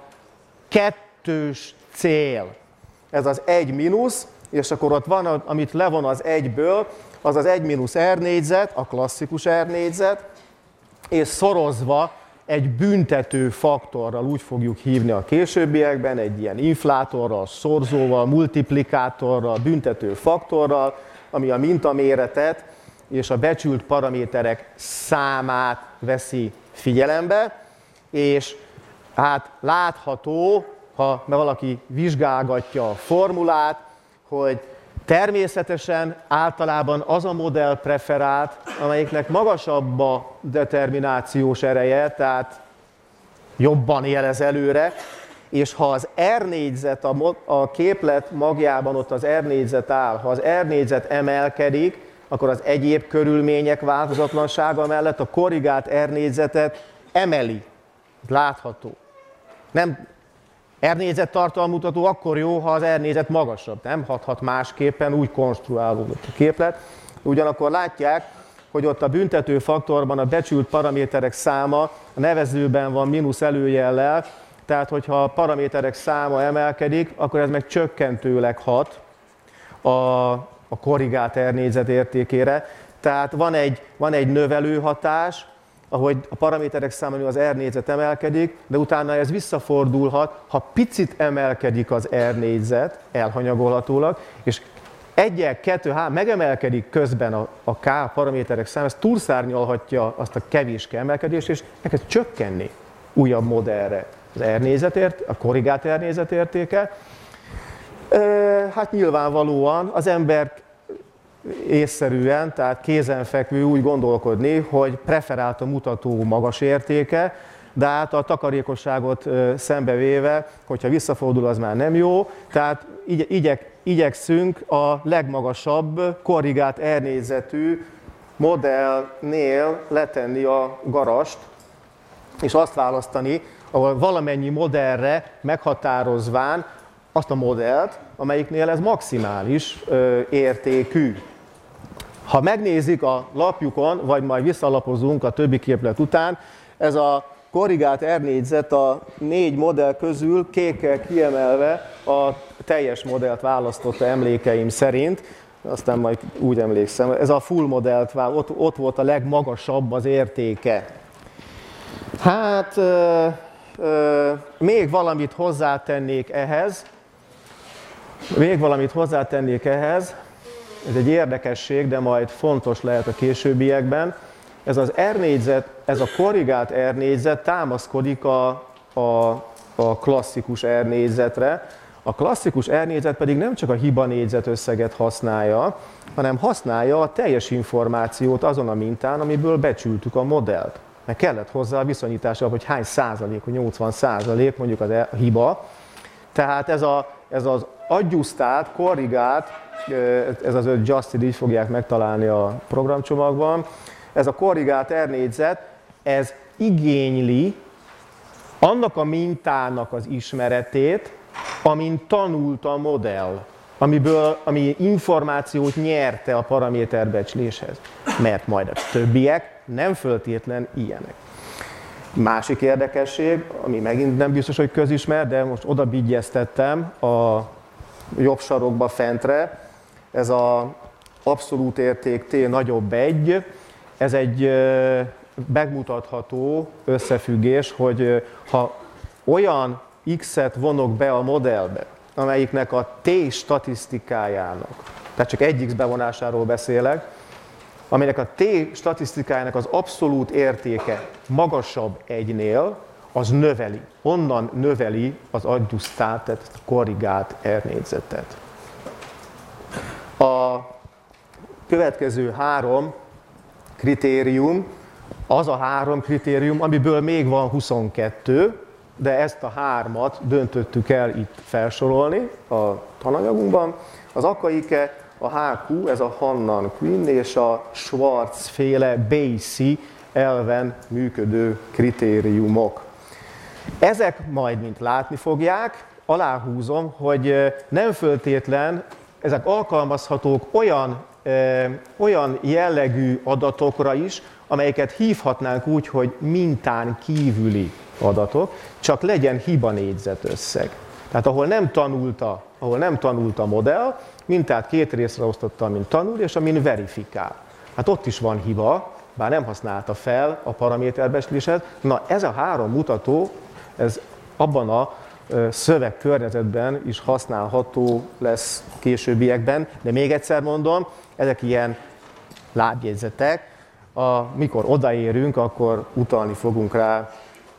kettős cél. Ez az egy mínusz, és akkor ott van, amit levon az egyből, az az egy mínusz R négyzet, a klasszikus R négyzet, és szorozva egy büntető faktorral, úgy fogjuk hívni a későbbiekben, egy ilyen inflátorral, szorzóval, multiplikátorral, büntető faktorral, ami a mintaméretet és a becsült paraméterek számát veszi figyelembe, és hát látható, ha valaki vizsgálgatja a formulát, hogy természetesen általában az a modell preferált, amelyiknek magasabb a determinációs ereje, tehát jobban jelez előre, és ha az R négyzet a, a képlet magjában ott az R négyzet áll, ha az R négyzet emelkedik, akkor az egyéb körülmények változatlansága mellett a korrigált R négyzetet emeli. Látható. Nem R négyzet tartalommutató akkor jó, ha az R négyzet magasabb, nem hathat másképpen, úgy konstruálódott a képlet. Ugyanakkor látják, hogy ott a büntető faktorban a becsült paraméterek száma a nevezőben van mínusz előjellel, tehát hogyha a paraméterek száma emelkedik, akkor ez meg csökkentőleg hat a, a korrigált R négyzet értékére. Tehát van egy, van egy növelő hatás, ahogy a paraméterek száma az R négyzet emelkedik, de utána ez visszafordulhat, ha picit emelkedik az R négyzet, elhanyagolhatólag, és egyel, kettő, három megemelkedik közben a, a K paraméterek száma, ez túlszárnyalhatja azt a kevéske emelkedést, és neked csökkenni újabb modellre az R négyzetért, a korrigált R négyzet értéke. Hát nyilvánvalóan az ember észszerűen, tehát kézenfekvő úgy gondolkodni, hogy preferált a mutató magas értéke, de hát a takarékosságot szembevéve, hogyha visszafordul, az már nem jó, tehát igyek, igyekszünk a legmagasabb korrigált R négyzetű modellnél letenni a garast, és azt választani, ahol valamennyi modellre meghatározván azt a modellt, amelyiknél ez maximális ö, értékű. Ha megnézik a lapjukon, vagy majd visszalapozunk a többi képlet után, ez a korrigált R négyzet a négy modell közül kékkel kiemelve a teljes modellt választotta emlékeim szerint, aztán majd úgy emlékszem, ez a full modellt, ott, ott volt a legmagasabb az értéke. Hát ö, ö, még valamit hozzátennék ehhez, még valamit hozzátennék ehhez, ez egy érdekesség, de majd fontos lehet a későbbiekben. Ez az R négyzet, ez a korrigált R négyzet támaszkodik a, a, a klasszikus R négyzetre. A klasszikus R négyzet pedig nem csak a hiba négyzet összeget használja, hanem használja a teljes információt azon a mintán, amiből becsültük a modellt. Mert kellett hozzá a viszonyításra, hogy hány százalék, hogy nyolcvan százalék mondjuk az a hiba. Tehát ez, a, ez az adjusztált, korrigált, ez az adjusted, így fogják megtalálni a programcsomagban, ez a korrigált R négyzet, ez igényli annak a mintának az ismeretét, amin tanult a modell, amiből, ami információt nyerte a paraméterbecsléshez, mert majd a többiek nem föltétlen ilyenek. Másik érdekesség, ami megint nem biztos, hogy közismert, de most oda bigyeztettem a jobb sarokba fentre, ez az abszolút érték T nagyobb egy, ez egy megmutatható összefüggés, hogy ha olyan X-et vonok be a modellbe, amelyiknek a T statisztikájának, tehát csak egy X bevonásáról beszélek, aminek a T statisztikájának az abszolút értéke magasabb egynél, az növeli, onnan növeli az adjusztált, tehát a korrigált R négyzetet. A következő három kritérium, az a három kritérium, amiből még van huszonkettő, de ezt a hármat döntöttük el itt felsorolni a tananyagunkban. Az Akaike, a há kú, ez a Hannan Quinn és a Schwarz féle Bayes elven működő kritériumok. Ezek majd, mint látni fogják, aláhúzom, hogy nem föltétlen ezek alkalmazhatók olyan, ö, olyan jellegű adatokra is, amelyeket hívhatnánk úgy, hogy mintán kívüli adatok, csak legyen hiba négyzetösszeg. Tehát ahol nem tanulta, ahol nem tanult a modell, mintát két részre osztotta, amin tanul, és amin verifikál. Hát ott is van hiba, bár nem használta fel a paraméterbecsléshez. Na ez a három mutató, ez abban a szövegkörnyezetben is használható lesz későbbiekben, de még egyszer mondom, ezek ilyen lábjegyzetek, mikor odaérünk, akkor utalni fogunk rá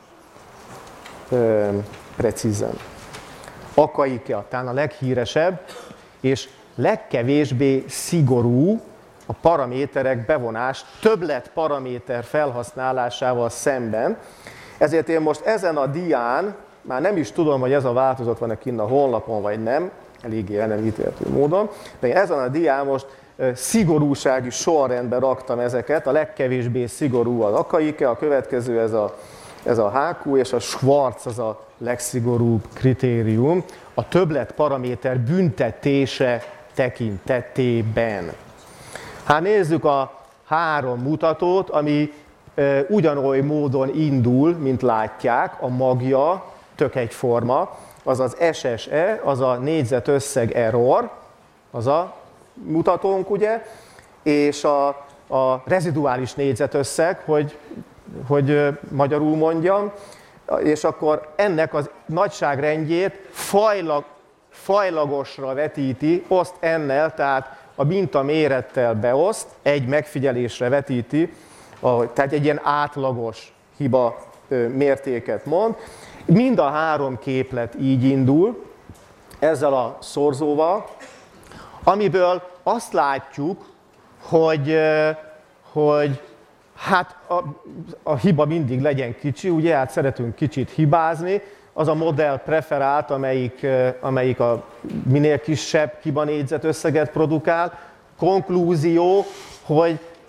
ö, precízen. Akaike talán a leghíresebb és legkevésbé szigorú a paraméterek bevonás többlet paraméter felhasználásával szemben. Ezért én most ezen a dián, már nem is tudom, hogy ez a változat van-e kinn a honlapon, vagy nem, eléggé el nem ítéltő módon, de ezen a dián most szigorúsági sorrendben raktam ezeket, a legkevésbé szigorú az Akaike, a következő ez a, ez a há kú, és a Schwarz az a legszigorúbb kritérium a többlet paraméter büntetése tekintetében. Hát nézzük a három mutatót, ami e, ugyanoly módon indul, mint látják, a magja tök egyforma, az az es es e, az a négyzetösszeg error, az a mutatónk, ugye, és a, a reziduális négyzetösszeg, hogy, hogy magyarul mondjam, és akkor ennek az nagyságrendjét fajlag, fajlagosra vetíti, oszt ennel, tehát a minta mérettel beoszt, egy megfigyelésre vetíti, tehát egy ilyen átlagos hiba mértéket mond. Mind a három képlet így indul, ezzel a szorzóval, amiből azt látjuk, hogy, hogy hát a, a hiba mindig legyen kicsi, ugye, hát szeretünk kicsit hibázni, az a modell preferált, amelyik, amelyik a minél kisebb hibanégyzet összeget produkál. Konklúzió, hogy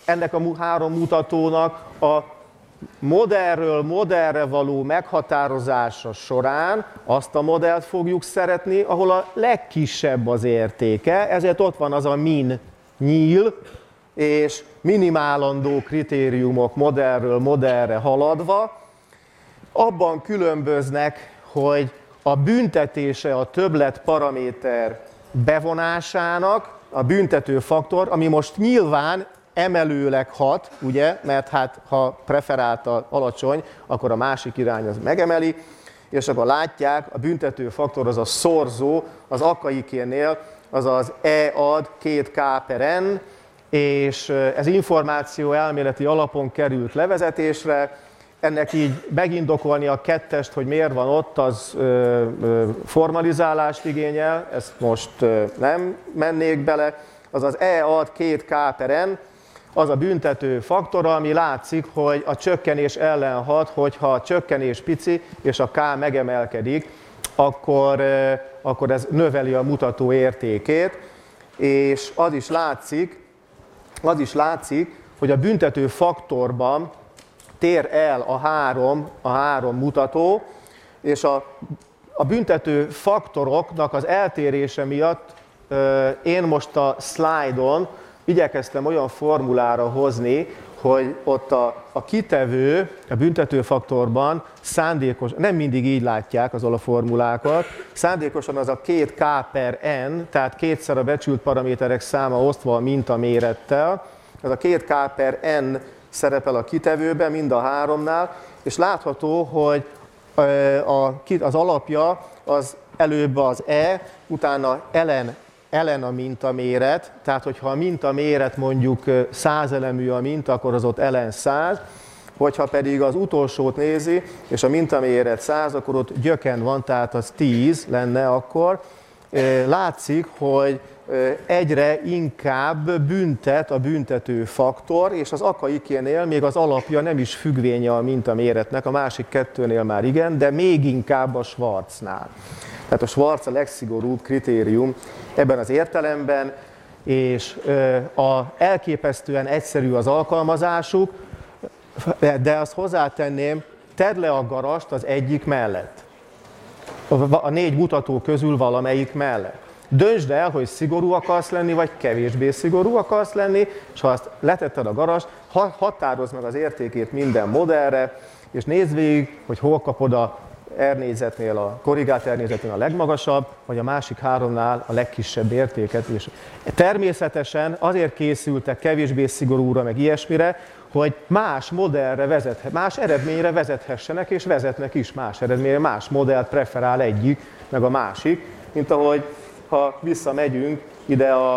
ennek a három mutatónak a modellről modellre való meghatározása során azt a modellt fogjuk szeretni, ahol a legkisebb az értéke, ezért ott van az a min nyíl, és minimálandó kritériumok modellről modellre haladva. Abban különböznek, hogy a büntetése a többlet paraméter bevonásának, a büntető faktor, ami most nyilván emelőleg hat, ugye, mert hát ha preferálta alacsony, akkor a másik irány az megemeli, és akkor látják, a büntető faktor az a szorzó, az Akkaikénél az az E ad két K per N, és ez információ elméleti alapon került levezetésre, ennek így megindokolni a kettest, hogy miért van ott, az ö, ö, formalizálást igényel, ezt most ö, nem mennék bele, az az E ad két K per N, az a büntető faktor, ami látszik, hogy a csökkenés ellen hat, hogyha a csökkenés pici és a K megemelkedik, akkor, ö, akkor ez növeli a mutató értékét, és az is látszik, az is látszik, hogy a büntető faktorban tér el a három, a három mutató, és a, a büntető faktoroknak az eltérése miatt ö, én most a szlájdon igyekeztem olyan formulára hozni, hogy ott a, a kitevő, a büntető faktorban szándékos, nem mindig így látják azon a formulákat, szándékosan az a két K per N, tehát kétszer a becsült paraméterek száma osztva a mintamérettel, ez a két K per N szerepel a kitevőben, mind a háromnál, és látható, hogy az alapja az előbb az E, utána ellen, ellen a mintaméret, tehát hogyha a mintaméret mondjuk száz elemű a minta, akkor az ott ellen száz, hogyha pedig az utolsót nézi, és a mintaméret száz, akkor ott gyöken van, tehát az tíz lenne akkor. Látszik, hogy egyre inkább büntet a büntető faktor, és az Akkaikénél még az alapja nem is függvénye a mintaméretnek, a másik kettőnél már igen, de még inkább a Schwarznál. Tehát a Schwarz a legszigorúbb kritérium ebben az értelemben, és a elképesztően egyszerű az alkalmazásuk, de azt hozzátenném, tedd le a garast az egyik mellett, a négy mutató közül valamelyik mellett. Döntsd el, hogy szigorú akarsz lenni, vagy kevésbé szigorú akarsz lenni, és ha azt letetted a garast, határozd meg az értékét minden modellre, és nézd végig, hogy hol kapod a R négyzetnél, a korrigált R négyzetnél a legmagasabb, vagy a másik háromnál a legkisebb értéket. És természetesen azért készültek kevésbé szigorúra, meg ilyesmire, hogy más modellre vezet, más eredményre vezethessenek, és vezetnek is más eredményre, más modellt preferál egyik, meg a másik, mint ahogy ha visszamegyünk ide a,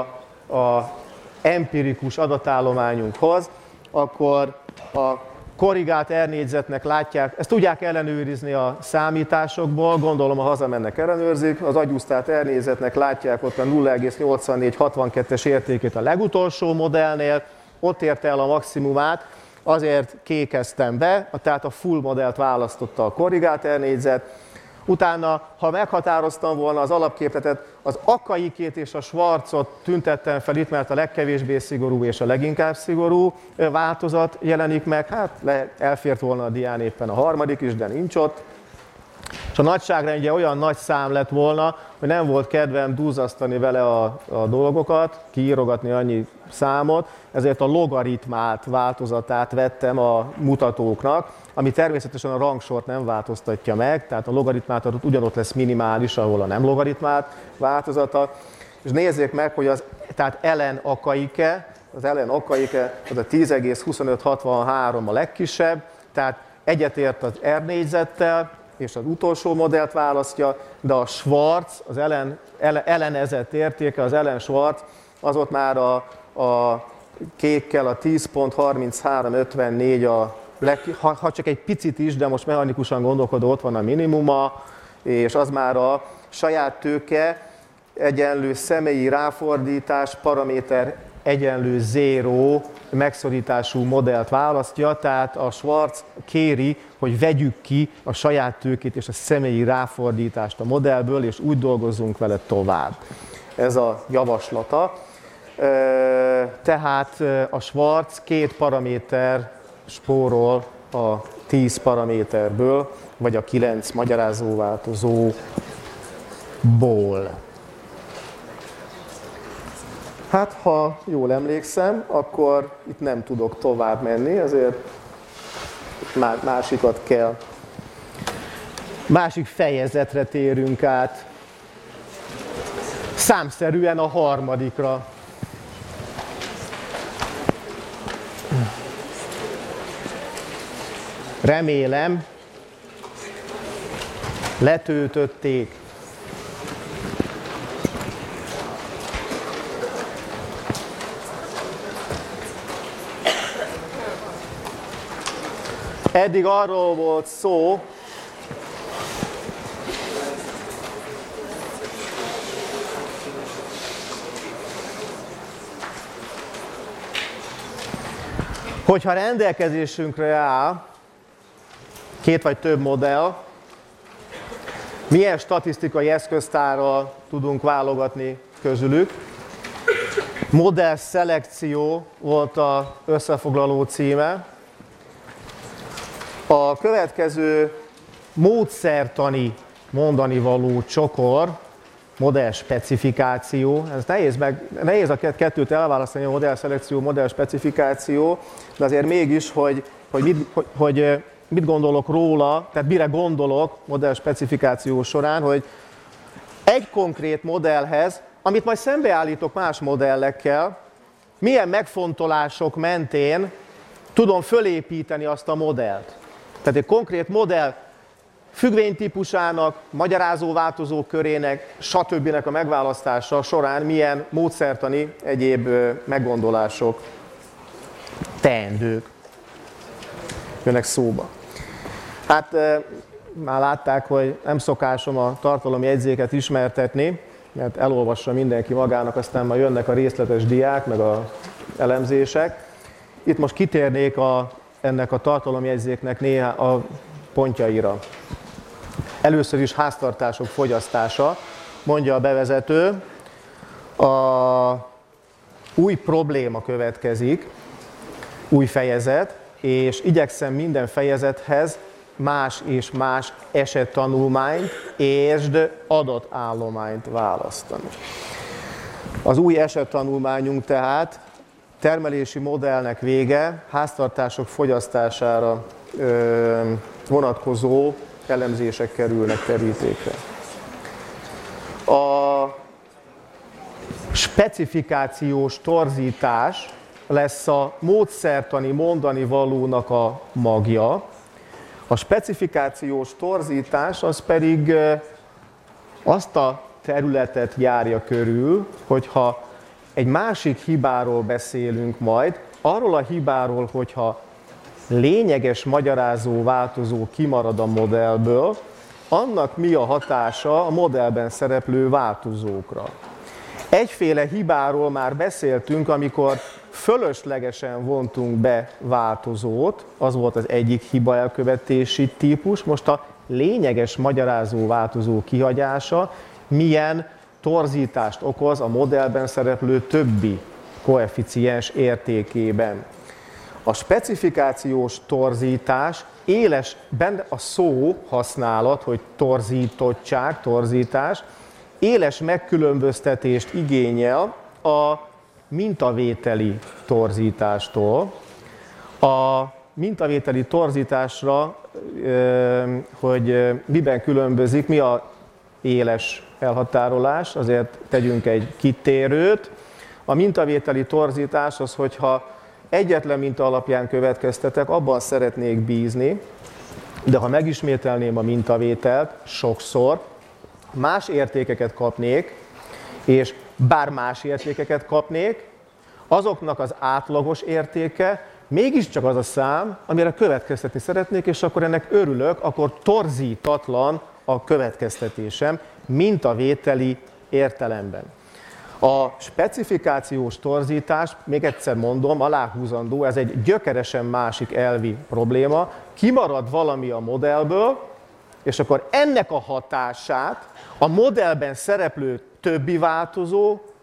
a empirikus adatállományunkhoz, akkor a korrigált R négyzetnek látják, ezt tudják ellenőrizni a számításokból, gondolom, ha hazamennek ellenőrzik, az agyusztált R négyzetnek látják ott a nulla egész nyolcvannégy hatvankettes értékét a legutolsó modellnél, ott érte el a maximumát, azért kékeztem be, tehát a full modellt választotta a korrigált R négyzet. Utána, ha meghatároztam volna az alapképletet, az Akkaikét és a Schwarzot tüntettem fel itt, mert a legkevésbé szigorú és a leginkább szigorú változat jelenik meg. Hát le, elfért volna a dián éppen a harmadik is, de nincs ott. És a nagyságrendje olyan nagy szám lett volna, hogy nem volt kedvem duzzasztani vele a, a dolgokat, kiírogatni annyi számot, ezért a logaritmát változatát vettem a mutatóknak, ami természetesen a rangsort nem változtatja meg, tehát a logaritmát adott ugyanott lesz minimális, ahol a nem logaritmát változata. És nézzék meg, hogy az, tehát ln Akkaike, az ln Akkaike, az a tíz egész huszonöt hatvanhárom a legkisebb, tehát egyetért az R négyzettel, és az utolsó modellt választja, de a Schwarz, az ellen, ellenezett értéke, az ellen Schwarz, az ott már a, a kékkel a tíz pont harminchárom ötvennégy, a leg, ha, ha csak egy picit is, de most mechanikusan gondolkodó, ott van a minimuma, és az már a saját tőke egyenlő személyi ráfordítás, paraméter egyenlő zéró megszorítású modellt választja, tehát a Schwarz kéri, hogy vegyük ki a saját tőkét és a személyi ráfordítást a modellből, és úgy dolgozzunk vele tovább. Ez a javaslata. Tehát a Schwarz két paraméter spórol a tíz paraméterből, vagy a kilenc magyarázóváltozóból. Hát, ha jól emlékszem, akkor itt nem tudok tovább menni, azért másikat kell. Másik fejezetre térünk át. Számszerűen a harmadikra. Remélem, letöltötték. Eddig arról volt szó, hogyha rendelkezésünkre áll két vagy több modell, milyen statisztikai eszköztárral tudunk válogatni közülük. Modell szelekció volt az összefoglaló címe. A következő módszertani mondani való csokor, modell specifikáció. Ez nehéz, meg, nehéz a kettőt elválasztani, a modell szelekció, modell specifikáció, de azért mégis, hogy, hogy, mit, hogy, hogy mit gondolok róla, tehát mire gondolok modell specifikáció során, hogy egy konkrét modellhez, amit majd szembeállítok más modellekkel, milyen megfontolások mentén tudom fölépíteni azt a modellt. Tehát egy konkrét modell függvénytípusának, magyarázó-változó körének, stb. A megválasztása során milyen módszertani egyéb meggondolások, teendők jönnek szóba. Hát már látták, hogy nem szokásom a tartalomjegyzéket ismertetni, mert elolvassa mindenki magának, aztán majd jönnek a részletes diák, meg az elemzések. Itt most kitérnék a, ennek a tartalomjegyzéknek néha a pontjaira. Először is háztartások fogyasztása, mondja a bevezető. A új probléma következik, új fejezet, és igyekszem minden fejezethez más és más esettanulmányt és adatállományt választani. Az új esettanulmányunk tehát termelési modellnek vége, háztartások fogyasztására ö, vonatkozó elemzések kerülnek terítékre. A specifikációs torzítás lesz a módszertani mondani valónak a magja. A specifikációs torzítás az pedig azt a területet járja körül, hogyha egy másik hibáról beszélünk majd, arról a hibáról, hogyha lényeges magyarázó változó kimarad a modellből, annak mi a hatása a modellben szereplő változókra. Egyféle hibáról már beszéltünk, amikor fölöslegesen vontunk be változót, az volt az egyik hiba elkövetési típus, most a lényeges magyarázó változó kihagyása milyen torzítást okoz a modellben szereplő többi koeficiens értékében. A specifikációs torzítás éles, benne a szó használat, hogy torzítottság, torzítás, éles megkülönböztetést igényel a mintavételi torzítástól. A mintavételi torzításra, hogy miben különbözik, mi a éles elhatárolás, azért tegyünk egy kitérőt. A mintavételi torzítás az, hogyha egyetlen minta alapján következtetek, abban szeretnék bízni, de ha megismételném a mintavételt sokszor, más értékeket kapnék, és bár más értékeket kapnék, azoknak az átlagos értéke mégiscsak az a szám, amire következtetni szeretnék, és akkor ennek örülök, akkor torzítatlan a következtetésem mintavételi értelemben. A specifikációs torzítás, még egyszer mondom, aláhúzandó, ez egy gyökeresen másik elvi probléma. Kimarad valami a modellből, és akkor ennek a hatását a modellben szereplő többi változó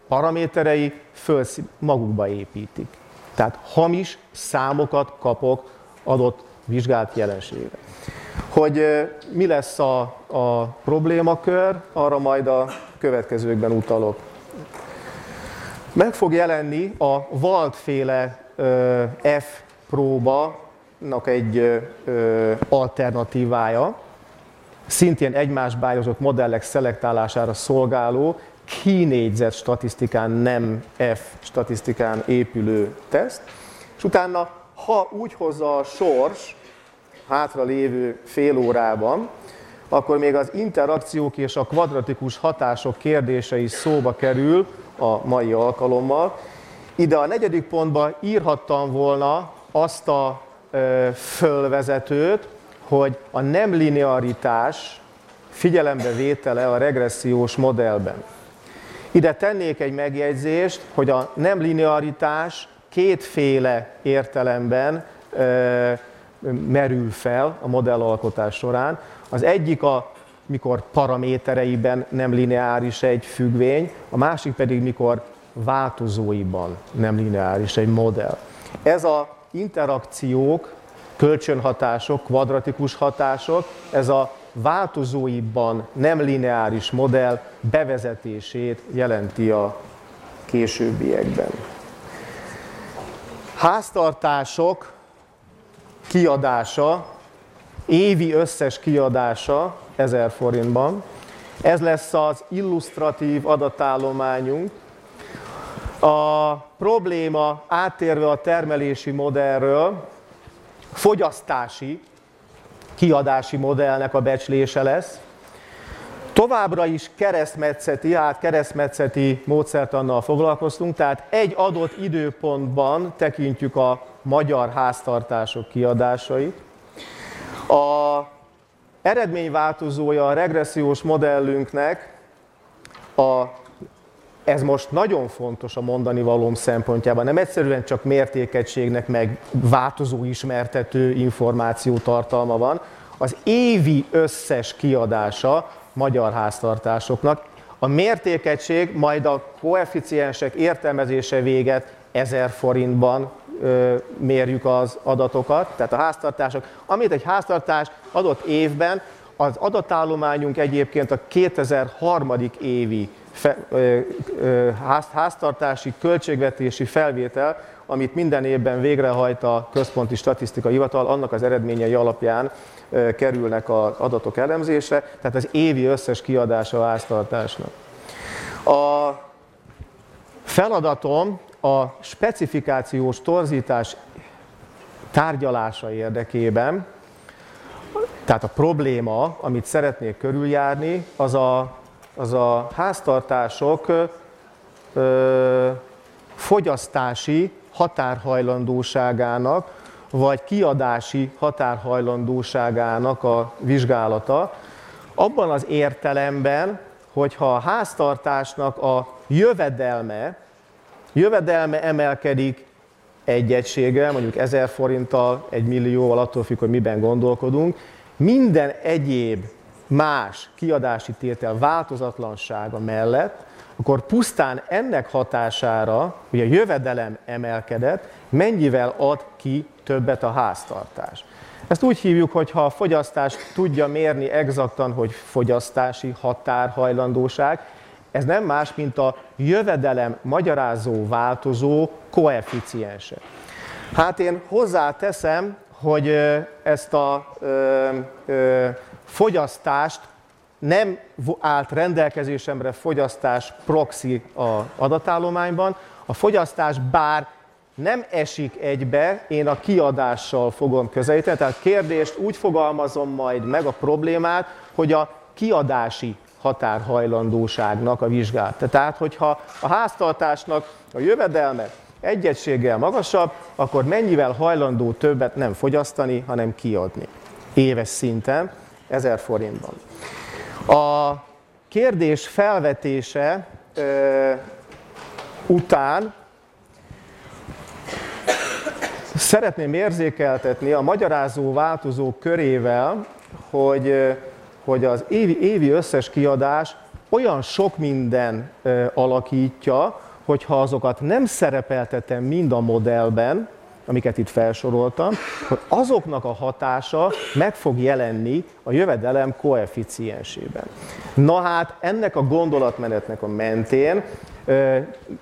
paraméterei fölszín, magukba építik. Tehát hamis számokat kapok adott vizsgált jelenségre. Hogy mi lesz a, a problémakör, arra majd a következőkben utalok. Meg fog jelenni a Wald-féle F próbának egy alternatívája, szintén egymás bájozott modellek szelektálására szolgáló, kinégyzet statisztikán, nem F statisztikán épülő teszt, és utána, ha úgy hozza a sors hátra lévő fél órában, akkor még az interakciók és a kvadratikus hatások kérdése is szóba kerül a mai alkalommal. Ide a negyedik pontban írhattam volna azt a ö, fölvezetőt, hogy a nem linearitás figyelembevétele a regressziós modellben. Ide tennék egy megjegyzést, hogy a nem linearitás kétféle értelemben ö, merül fel a modellalkotás során. Az egyik, a, mikor paramétereiben nem lineáris egy függvény, a másik pedig, mikor változóiban nem lineáris egy modell. Ez az interakciók, kölcsönhatások, kvadratikus hatások, ez a változóiban nem lineáris modell bevezetését jelenti a későbbiekben. Háztartások kiadása, évi összes kiadása ezer forintban. Ez lesz az illusztratív adatállományunk. A probléma áttérve a termelési modellről fogyasztási, kiadási modellnek a becslése lesz. Továbbra is keresztmetszeti, hát keresztmetszeti módszertannal foglalkoztunk, tehát egy adott időpontban tekintjük a magyar háztartások kiadásait. A eredményváltozója a regressziós modellünknek, a, ez most nagyon fontos a mondani valóm szempontjában, nem egyszerűen csak mértékegységnek, meg változó ismertető információ tartalma van, az évi összes kiadása magyar háztartásoknak. A mértékegység majd a koeficiensek értelmezése véget ezer forintban ö, mérjük az adatokat, tehát a háztartások, amit egy háztartás adott évben, az adatállományunk egyébként a kétezer-három évi fe, ö, ö, ház, háztartási költségvetési felvétel, amit minden évben végrehajt a Központi Statisztikai Hivatal, annak az eredményei alapján ö, kerülnek az adatok elemzésre, tehát az évi összes kiadása a háztartásnak. A feladatom a specifikációs torzítás tárgyalása érdekében, tehát a probléma, amit szeretnék körüljárni, az a, az a háztartások ö, fogyasztási határhajlandóságának, vagy kiadási határhajlandóságának a vizsgálata. Abban az értelemben, hogyha a háztartásnak a jövedelme, jövedelme emelkedik egy egységgel, mondjuk ezer forinttal, egy millióval, attól függ, hogy miben gondolkodunk, minden egyéb más kiadási tétel változatlansága mellett, akkor pusztán ennek hatására, hogy a jövedelem emelkedett, mennyivel ad ki többet a háztartás. Ezt úgy hívjuk, hogy ha a fogyasztást tudja mérni exaktan, hogy fogyasztási határhajlandóság, ez nem más, mint a jövedelem magyarázó változó koeficiense. Hát én hozzáteszem, hogy ezt a ö, ö, fogyasztást nem állt rendelkezésemre fogyasztás proxy az adatállományban. A fogyasztás bár nem esik egybe, én a kiadással fogom közelíteni. Tehát kérdést úgy fogalmazom majd meg a problémát, hogy a kiadási határhajlandóságnak a vizsgálata. Tehát, hogyha a háztartásnak a jövedelme egy egységgel magasabb, akkor mennyivel hajlandó többet nem fogyasztani, hanem kiadni. Éves szinten, ezer forintban. A kérdés felvetése ö, után szeretném érzékeltetni a magyarázó változók körével, hogy, hogy az évi, évi összes kiadás olyan sok minden alakítja, hogyha azokat nem szerepeltetem mind a modellben, amiket itt felsoroltam, hogy azoknak a hatása meg fog jelenni a jövedelem koeficiensében. Na hát ennek a gondolatmenetnek a mentén ö,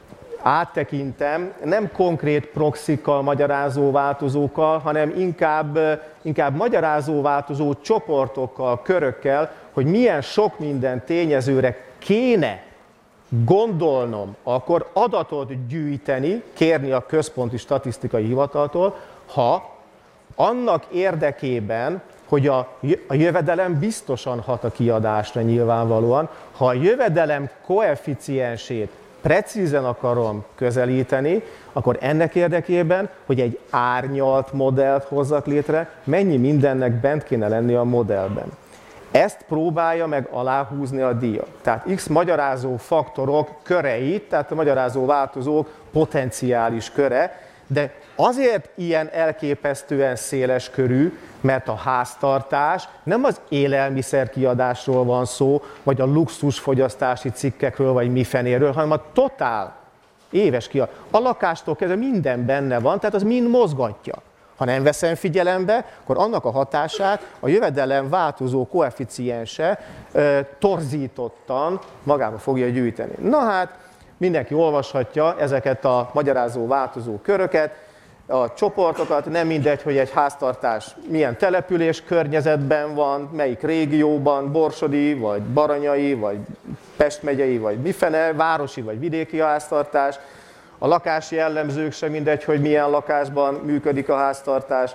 áttekintem nem konkrét proxikkal, magyarázó változókkal, hanem inkább, inkább magyarázó változó csoportokkal, körökkel, hogy milyen sok minden tényezőre kéne gondolnom, akkor adatot gyűjteni, kérni a Központi Statisztikai Hivataltól, ha annak érdekében, hogy a jövedelem biztosan hat a kiadásra nyilvánvalóan, ha a jövedelem koeficiensét precízen akarom közelíteni, akkor ennek érdekében, hogy egy árnyalt modellt hozzak létre, mennyi mindennek bent kéne lenni a modellben. Ezt próbálja meg aláhúzni a díja. Tehát X magyarázó faktorok köreit, tehát a magyarázó változók potenciális köre, de azért ilyen elképesztően széles körű, mert a háztartás nem az élelmiszerkiadásról van szó, vagy a luxusfogyasztási cikkekről, vagy mifenéről, hanem a totál éves kiadás. A lakástól kezdve minden benne van, tehát az mind mozgatja. Ha nem veszem figyelembe, akkor annak a hatását a jövedelem változó koeficiense e, torzítottan magába fogja gyűjteni. Na hát, mindenki olvashatja ezeket a magyarázó változó köröket, a csoportokat, nem mindegy, hogy egy háztartás milyen település környezetben van, melyik régióban, borsodi, vagy baranyai, vagy Pest megyei, vagy mifene, városi, vagy vidéki háztartás. A lakási jellemzők sem mindegy, hogy milyen lakásban működik a háztartás.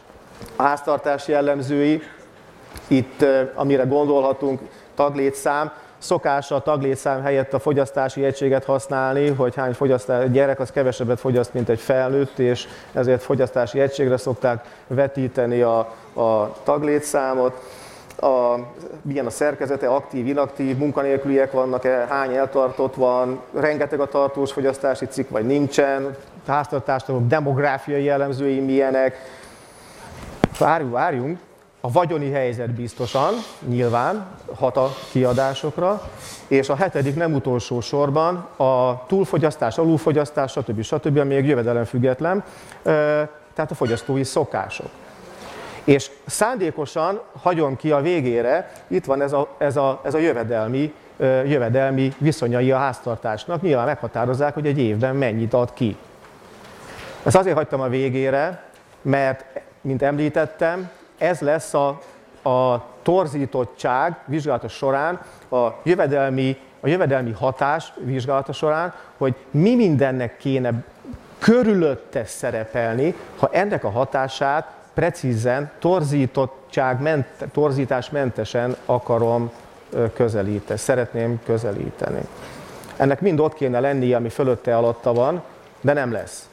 A háztartás jellemzői, itt amire gondolhatunk, taglétszám, szokás a taglétszám helyett a fogyasztási egységet használni, hogy hány fogyasztás, gyerek az kevesebbet fogyaszt, mint egy felnőtt, és ezért fogyasztási egységre szokták vetíteni a, a taglétszámot. A, milyen a szerkezete, aktív, inaktív, munkanélküliek vannak-e, hány eltartott van, rengeteg a tartós fogyasztási cikk, vagy nincsen, háztartásnak demográfiai jellemzői milyenek. Várjunk, várjunk, a vagyoni helyzet biztosan, nyilván hat a kiadásokra, és a hetedik nem utolsó sorban a túlfogyasztás, alulfogyasztás, stb. stb., ami még jövedelem független, tehát a fogyasztói szokások. És szándékosan hagyom ki a végére, itt van ez a, ez a, ez a jövedelmi, jövedelmi viszonyai a háztartásnak, nyilván meghatározzák, hogy egy évben mennyit ad ki. Ezt azért hagytam a végére, mert, mint említettem, ez lesz a, a torzítottság vizsgálata során, a jövedelmi, a jövedelmi hatás vizsgálata során, hogy mi mindennek kéne körülötte szerepelni, ha ennek a hatását precízen, torzítottság, torzításmentesen akarom közelíteni, szeretném közelíteni. Ennek mind ott kéne lennie, ami fölötte alatta van, de nem lesz.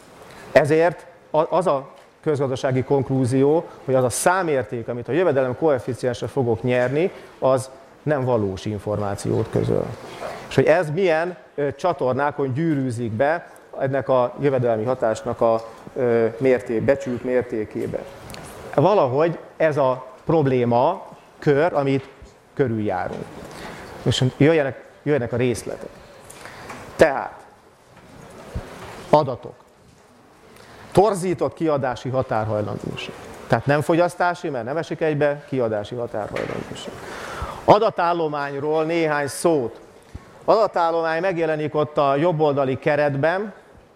Ezért az a közgazdasági konklúzió, hogy az a számérték, amit a jövedelem koeficiensre fogok nyerni, az nem valós információt közöl. És hogy ez milyen csatornákon gyűrűzik be ennek a jövedelmi hatásnak a mérték, becsült mértékébe. Valahogy ez a probléma kör, amit körüljárunk. Most jöjjenek, jöjjenek a részletek. Tehát adatok. Torzított kiadási határhajlandóság. Tehát nem fogyasztási, mert nem esik egybe, kiadási határhajlandóság. Adatállományról néhány szót. Adatállomány megjelenik ott a jobboldali keretben.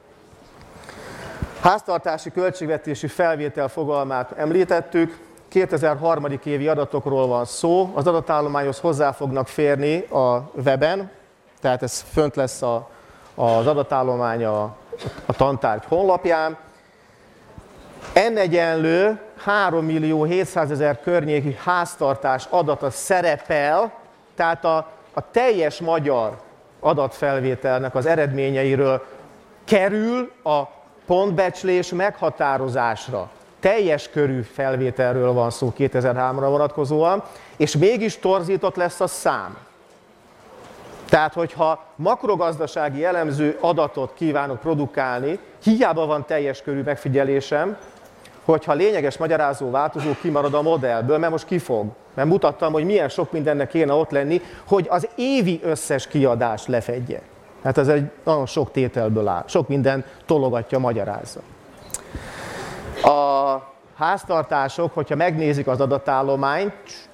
Háztartási költségvetési felvétel fogalmát említettük. kétezer-három évi adatokról van szó. Az adatállományhoz hozzá fognak férni a weben, tehát ez fönt lesz a, az adatállomány a, a tantárgy honlapján. N egyenlő három millió hétszázezer környéki háztartás adata szerepel, tehát a, a teljes magyar adatfelvételnek az eredményeiről kerül a pontbecslés meghatározásra. Teljes körű felvételről van szó kétezer-háromra vonatkozóan, és mégis torzított lesz a szám. Tehát, hogyha makrogazdasági elemző adatot kívánok produkálni, hiába van teljes körű megfigyelésem, hogyha lényeges magyarázó változó kimarad a modellből, mert most kifog. Mert mutattam, hogy milyen sok mindennek kéne ott lenni, hogy az évi összes kiadást lefedje. Hát ez egy nagyon sok tételből áll, sok minden tologatja, magyarázza. A háztartások, hogyha megnézik az adatállományt,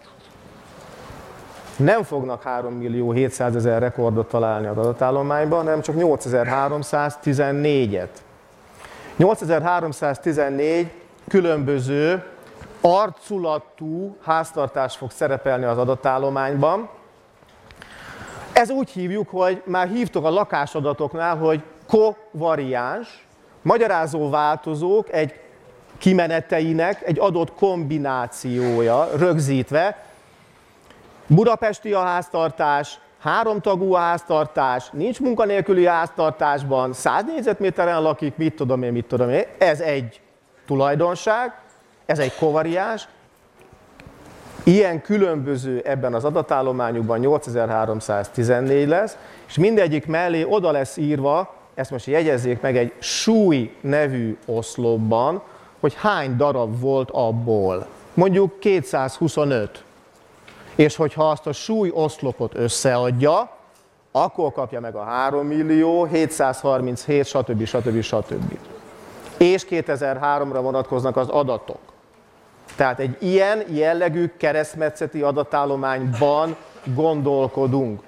nem fognak három millió hétszázezer rekordot találni az adatállományban, hanem csak nyolcezer-háromszáztizennégyet. nyolcezer-háromszáztizennégy különböző arculatú háztartás fog szerepelni az adatállományban. Ez úgy hívjuk, hogy már hívtok a lakásadatoknál, hogy kovariáns, magyarázó változók egy kimeneteinek egy adott kombinációja rögzítve. Budapesti a háztartás, háromtagú a háztartás, nincs munkanélküli háztartásban, száz négyzetméteren lakik, mit tudom én, mit tudom én. Ez egy tulajdonság, ez egy kovariáns. Ilyen különböző ebben az adatállományukban nyolcezer-háromszáztizennégy lesz, és mindegyik mellé oda lesz írva, ezt most jegyezzék meg egy súly nevű oszlopban, hogy hány darab volt abból. Mondjuk kétszázhuszonöt. És hogyha azt a súly oszlopot összeadja, akkor kapja meg a három millió hétszázharminchét, stb. stb. stb. És kétezer-háromra vonatkoznak az adatok. Tehát egy ilyen jellegű keresztmetszeti adatállományban gondolkodunk.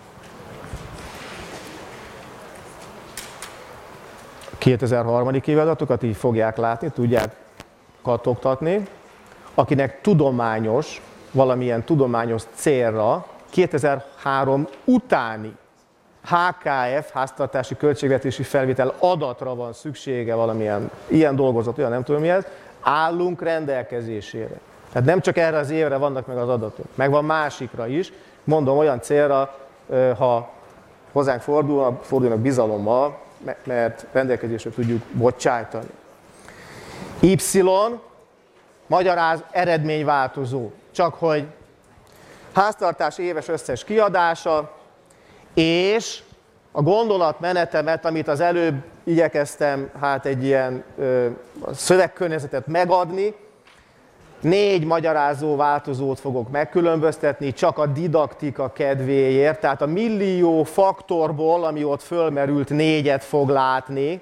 kétezer-három. évi adatokat így fogják látni, tudják kattogtatni. Akinek tudományos, valamilyen tudományos célra kétezer-három utáni há ká ef, háztartási költségvetési felvétel adatra van szüksége valamilyen ilyen dolgozat, olyan nem tudom mi ez, állunk rendelkezésére. Tehát nem csak erre az évre vannak meg az adatok, meg van másikra is. Mondom, olyan célra, ha hozzánk fordulnak, fordulnak bizalommal, mert rendelkezésre tudjuk bocsájtani. Y, magyaráz eredményváltozó, csak hogy háztartás éves összes kiadása, és a gondolatmenetemet, amit az előbb igyekeztem hát egy ilyen ö, szövegkörnyezetet megadni, négy magyarázó változót fogok megkülönböztetni, csak a didaktika kedvéért, tehát a millió faktorból, ami ott fölmerült, négyet fog látni.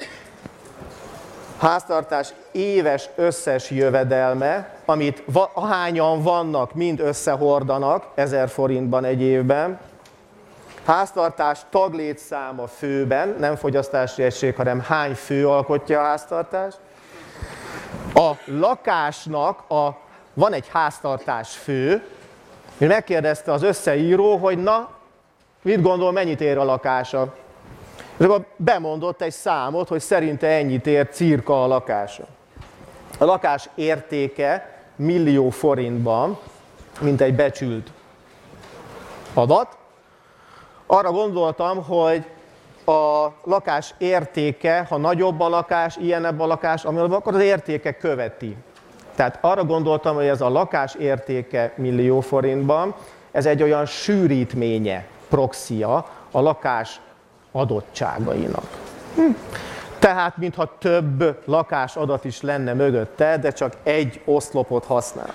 Háztartás éves összes jövedelme, amit ahányan vannak, mind összehordanak, ezer forintban egy évben. Háztartás taglétszáma főben, nem fogyasztási egység, hanem hány fő alkotja a háztartást. A lakásnak a, van egy háztartás fő, és megkérdezte az összeíró, hogy na, mit gondol, mennyit ér a lakása? És akkor bemondott egy számot, hogy szerinte ennyit ér cirka a lakása. A lakás értéke millió forintban, mint egy becsült adat. Arra gondoltam, hogy a lakás értéke, ha nagyobb a lakás, ilyenebb a lakás, amilyen, akkor az értéke követi. Tehát arra gondoltam, hogy ez a lakás értéke millió forintban, ez egy olyan sűrítménye, proxia a lakás adottságainak. Hm. Tehát, mintha több lakás adat is lenne mögötte, de csak egy oszlopot használ.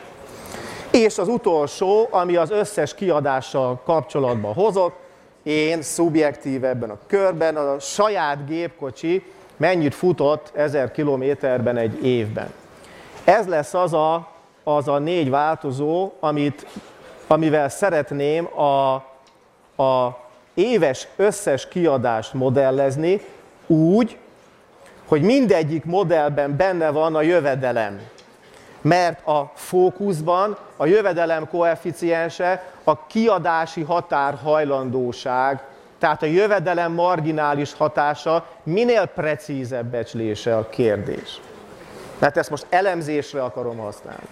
És az utolsó, ami az összes kiadással kapcsolatban hozok, én szubjektív ebben a körben, a saját gépkocsi mennyit futott ezer kilométerben egy évben. Ez lesz az a, az a négy változó, amit, amivel szeretném a, a éves összes kiadást modellezni úgy, hogy mindegyik modellben benne van a jövedelem. Mert a fókuszban a jövedelem koeficiense a kiadási határhajlandóság, tehát a jövedelem marginális hatása minél precízebb becslése a kérdés. Mert ezt most elemzésre akarom használni.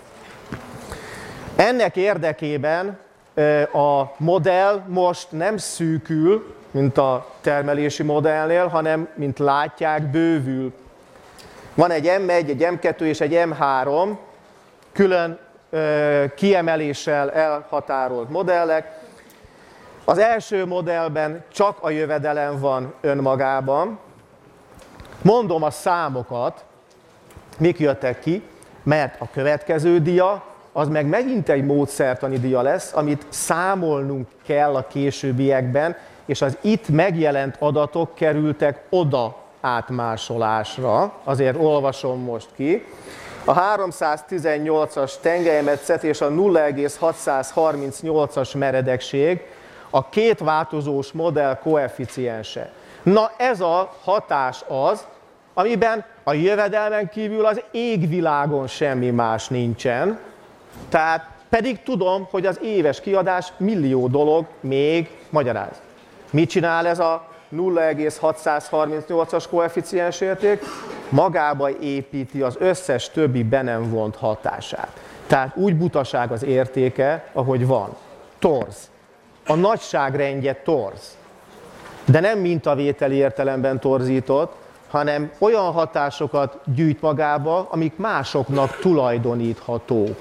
Ennek érdekében a modell most nem szűkül, mint a termelési modellnél, hanem, mint látják, bővül. Van egy em egy, egy em kettő és egy em három, külön ö, kiemeléssel elhatárolt modellek. Az első modellben csak a jövedelem van önmagában. Mondom a számokat, Mik jöttek ki? Mert a következő dia, az meg megint egy módszertani dia lesz, amit számolnunk kell a későbbiekben, és az itt megjelent adatok kerültek oda átmásolásra, azért olvasom most ki. A háromszáztizennyolcas tengelyemetszet és a nulla egész hatszázharmincnyolcas meredekség a két változós modell koeficiense. Na ez a hatás az, amiben a jövedelmen kívül az égvilágon semmi más nincsen, tehát pedig tudom, hogy az éves kiadás millió dolog még magyaráz. Mit csinál ez a nulla egész hatszázharmincnyolcas koeficiens érték? Magába építi az összes többi be nem vont hatását. Tehát úgy butaság az értéke, ahogy van. Torz. A nagyságrendje torz. De nem mintavételi értelemben torzított, hanem olyan hatásokat gyűjt magába, amik másoknak tulajdoníthatók.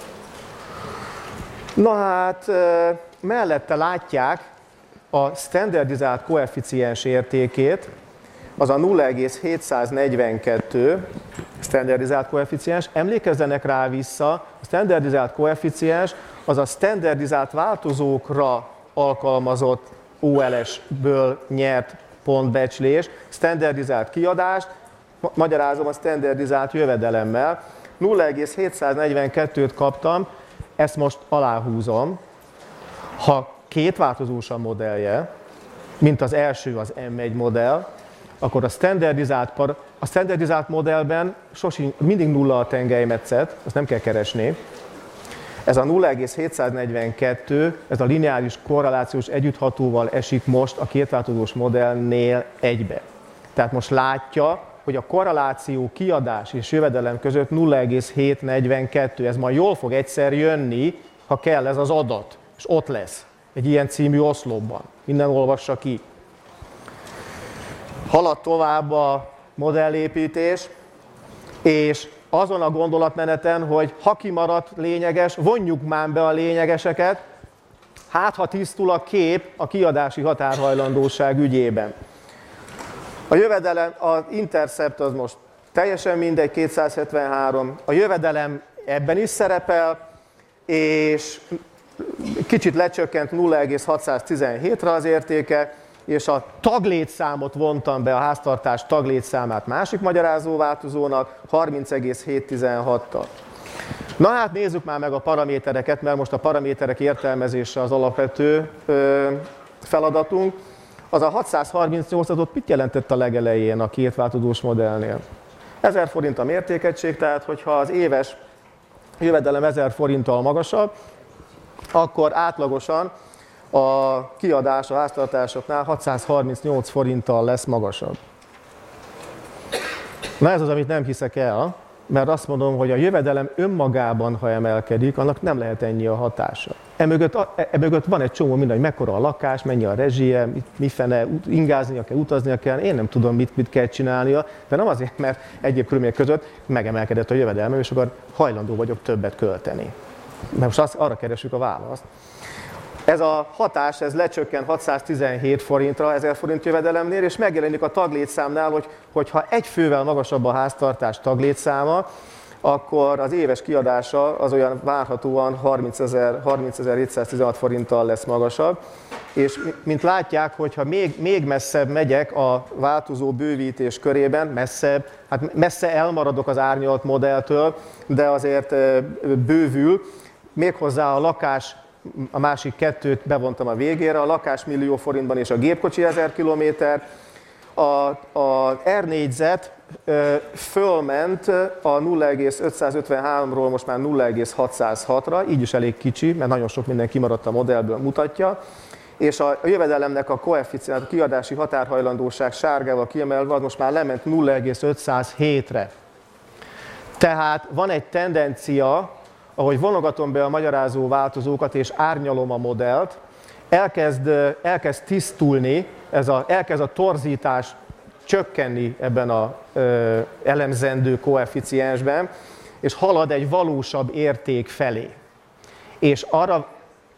Na hát, mellette látják a standardizált koeficiens értékét, az a nulla egész hétszáznegyvenkettő standardizált koeficiens. Emlékezzenek rá vissza, a standardizált koeficiens az a standardizált változókra alkalmazott o el es-ből nyert pontbecslés, standardizált kiadást, magyarázom a standardizált jövedelemmel. nulla egész hétszáznegyvenkettőt kaptam, ezt most aláhúzom. Ha két változós a modellje, mint az első az em egy modell, akkor a standardizált, par, a standardizált modellben sosin, mindig nulla a tengelyemetszet, azt nem kell keresni. Ez a nulla egész hétszáznegyvenkettő, ez a lineáris korrelációs együtthatóval esik most a kétváltozós modellnél egybe. Tehát most látja, hogy a korreláció kiadás és jövedelem között nulla egész hétszáznegyvenkettő, ez majd jól fog egyszer jönni, ha kell ez az adat, és ott lesz egy ilyen című oszlopban. Innen olvassa ki. Halad tovább a modellépítés, és azon a gondolatmeneten, hogy ha kimaradt lényeges, vonjuk már be a lényegeseket, hát ha tisztul a kép a kiadási határhajlandóság ügyében. A jövedelem, az intercept az most teljesen mindegy, kétszázhetvenhárom, a jövedelem ebben is szerepel, és kicsit lecsökkent nulla egész hatszáztizenhétre az értéke, és a taglétszámot vontam be, a háztartás taglétszámát másik magyarázó változónak, harminc egész hétszáztizenhattal. Na hát nézzük már meg a paramétereket, mert most a paraméterek értelmezése az alapvető ö, feladatunk. Az a hatszázharmincnyolc mit jelentett a legelején a két változós modellnél? ezer forint a mértékegység, tehát hogyha az éves jövedelem ezer forinttal magasabb, akkor átlagosan a kiadás a háztartásoknál hatszázharmincnyolc forinttal lesz magasabb. Na ez az, amit nem hiszek el, mert azt mondom, hogy a jövedelem önmagában, ha emelkedik, annak nem lehet ennyi a hatása. Emögött, emögött van egy csomó minden, hogy mekkora a lakás, mennyi a rezsie, mifene, ingáznia kell, utaznia kell, én nem tudom, mit, mit kell csinálnia, de nem azért, mert egyéb körülmények között megemelkedett a jövedelmem, és akkor hajlandó vagyok többet költeni. Mert most azt, arra keresünk a választ. Ez a hatás, ez lecsökken hatszáztizenhét forintra, ezer forint jövedelemnél, és megjelenik a taglétszámnál, hogy hogyha egy fővel magasabb a háztartás taglétszáma, akkor az éves kiadása az olyan várhatóan harmincezer-hétszáztizenhat forinttal lesz magasabb. És mint látják, hogyha még, még messzebb megyek a változó bővítés körében, messzebb, hát messze elmaradok az árnyalt modelltől, de azért bővül, méghozzá a lakás, a másik kettőt bevontam a végére, a lakás millió forintban és a gépkocsi ezer kilométer. Az R négyzet fölment a nulla egész ötszázötvenháromról most már nulla egész hatszázhatra, így is elég kicsi, mert nagyon sok minden kimaradt a modellből, mutatja. És a jövedelemnek a koeficiens, a kiadási határhajlandóság sárgával kiemelve, az most már lement nulla egész ötszázhétre. Tehát van egy tendencia, ahogy vonogatom be a magyarázó változókat és árnyalom a modellt, elkezd, elkezd tisztulni, ez a, elkezd a torzítás csökkenni ebben az elemzendő koeficiensben, és halad egy valósabb érték felé. És arra,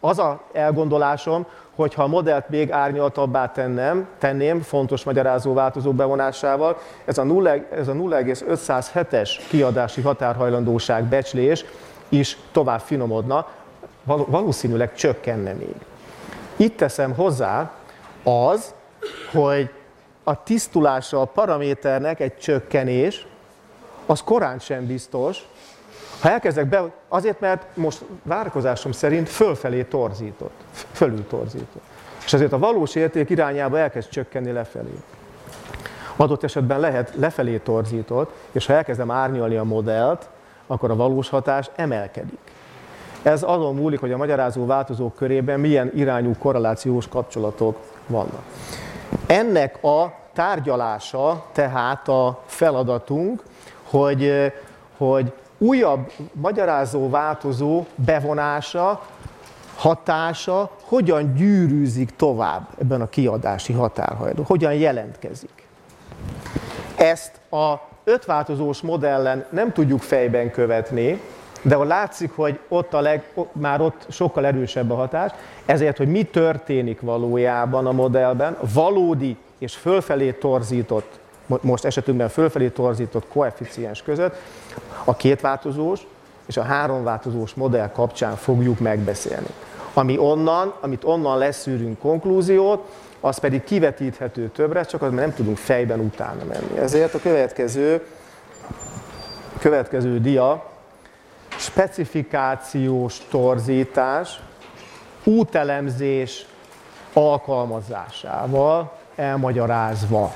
az a elgondolásom, hogy ha a modellt még árnyaltabbá tennem, tenném, fontos magyarázó változó bevonásával, ez a nulla egész ötszázhetes kiadási határhajlandóság becslés is tovább finomodna, valószínűleg csökkenne még. Itt teszem hozzá az, hogy a tisztulása a paraméternek egy csökkenés, az korán sem biztos, ha elkezdek be, azért, mert most várakozásom szerint fölfelé torzított, fölül torzított. És azért a valós érték irányába elkezd csökkenni lefelé. Adott esetben lehet lefelé torzított, és ha elkezdem árnyalni a modellt, akkor a valós hatás emelkedik. Ez azon múlik, hogy a magyarázó változók körében milyen irányú korrelációs kapcsolatok vannak. Ennek a tárgyalása tehát a feladatunk, hogy, hogy újabb magyarázó változó bevonása, hatása hogyan gyűrűzik tovább ebben a kiadási határhajlandó, hogyan jelentkezik. Ezt a ötváltozós modellen nem tudjuk fejben követni, de ahol látszik, hogy ott a leg, már ott sokkal erősebb a hatás, ezért, hogy mi történik valójában a modellben, valódi és fölfelé torzított, most esetünkben fölfelé torzított koeficiens között, a kétváltozós és a háromváltozós modell kapcsán fogjuk megbeszélni. Ami onnan, amit onnan leszűrünk konklúziót, az pedig kivetíthető többre, csak az nem tudunk fejben utána menni. Ezért a következő, következő dia, specifikációs torzítás, útelemzés alkalmazásával elmagyarázva.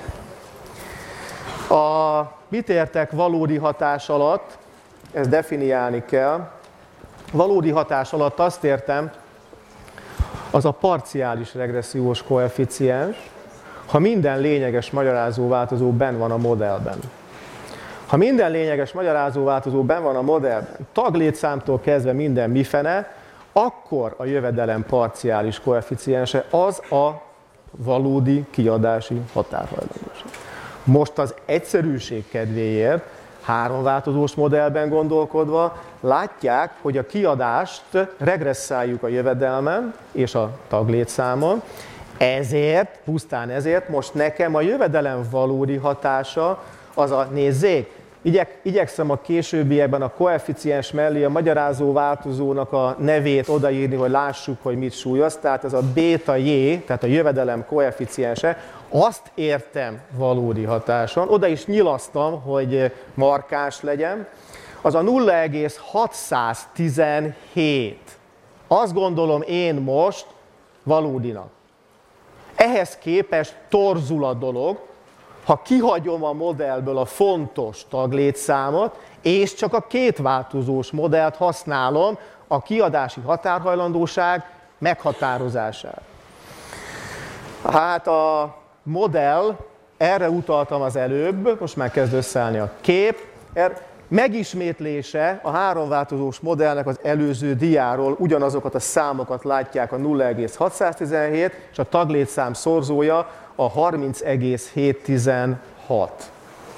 A, mit értek valódi hatás alatt? Ezt definiálni kell. Valódi hatás alatt azt értem, az a parciális regressziós koeficiens, ha minden lényeges magyarázó változó benn van a modellben. Ha minden lényeges magyarázó változó benn van a modellben, taglétszámtól kezdve minden mifene, akkor a jövedelem parciális koeficiense az a valódi kiadási határhajlandóság. Most az egyszerűség kedvéért, háromváltozós modellben gondolkodva, látják, hogy a kiadást regresszáljuk a jövedelmen és a taglétszámon, ezért, pusztán ezért most nekem a jövedelem valódi hatása az a, nézzék, igyek, igyekszem a későbbiekben a koeficiens mellé a magyarázó változónak a nevét odaírni, hogy lássuk, hogy mit súlyoz, tehát ez a béta J, tehát a jövedelem koeficiense, azt értem valódi hatáson, oda is nyilasztam, hogy markáns legyen, az a nulla egész hatszáztizenhét. Azt gondolom én most valódinak. Ehhez képest torzul a dolog, ha kihagyom a modellből a fontos taglétszámot, és csak a kétváltozós modellt használom a kiadási határhajlandóság meghatározására. Hát a modell, erre utaltam az előbb, most már kezd összeállni a kép, megismétlése a háromváltozós modellnek az előző diáról, ugyanazokat a számokat látják, a nulla egész hatszáztizenhét, és a taglétszám szorzója a harminc egész hétszáztizenhat.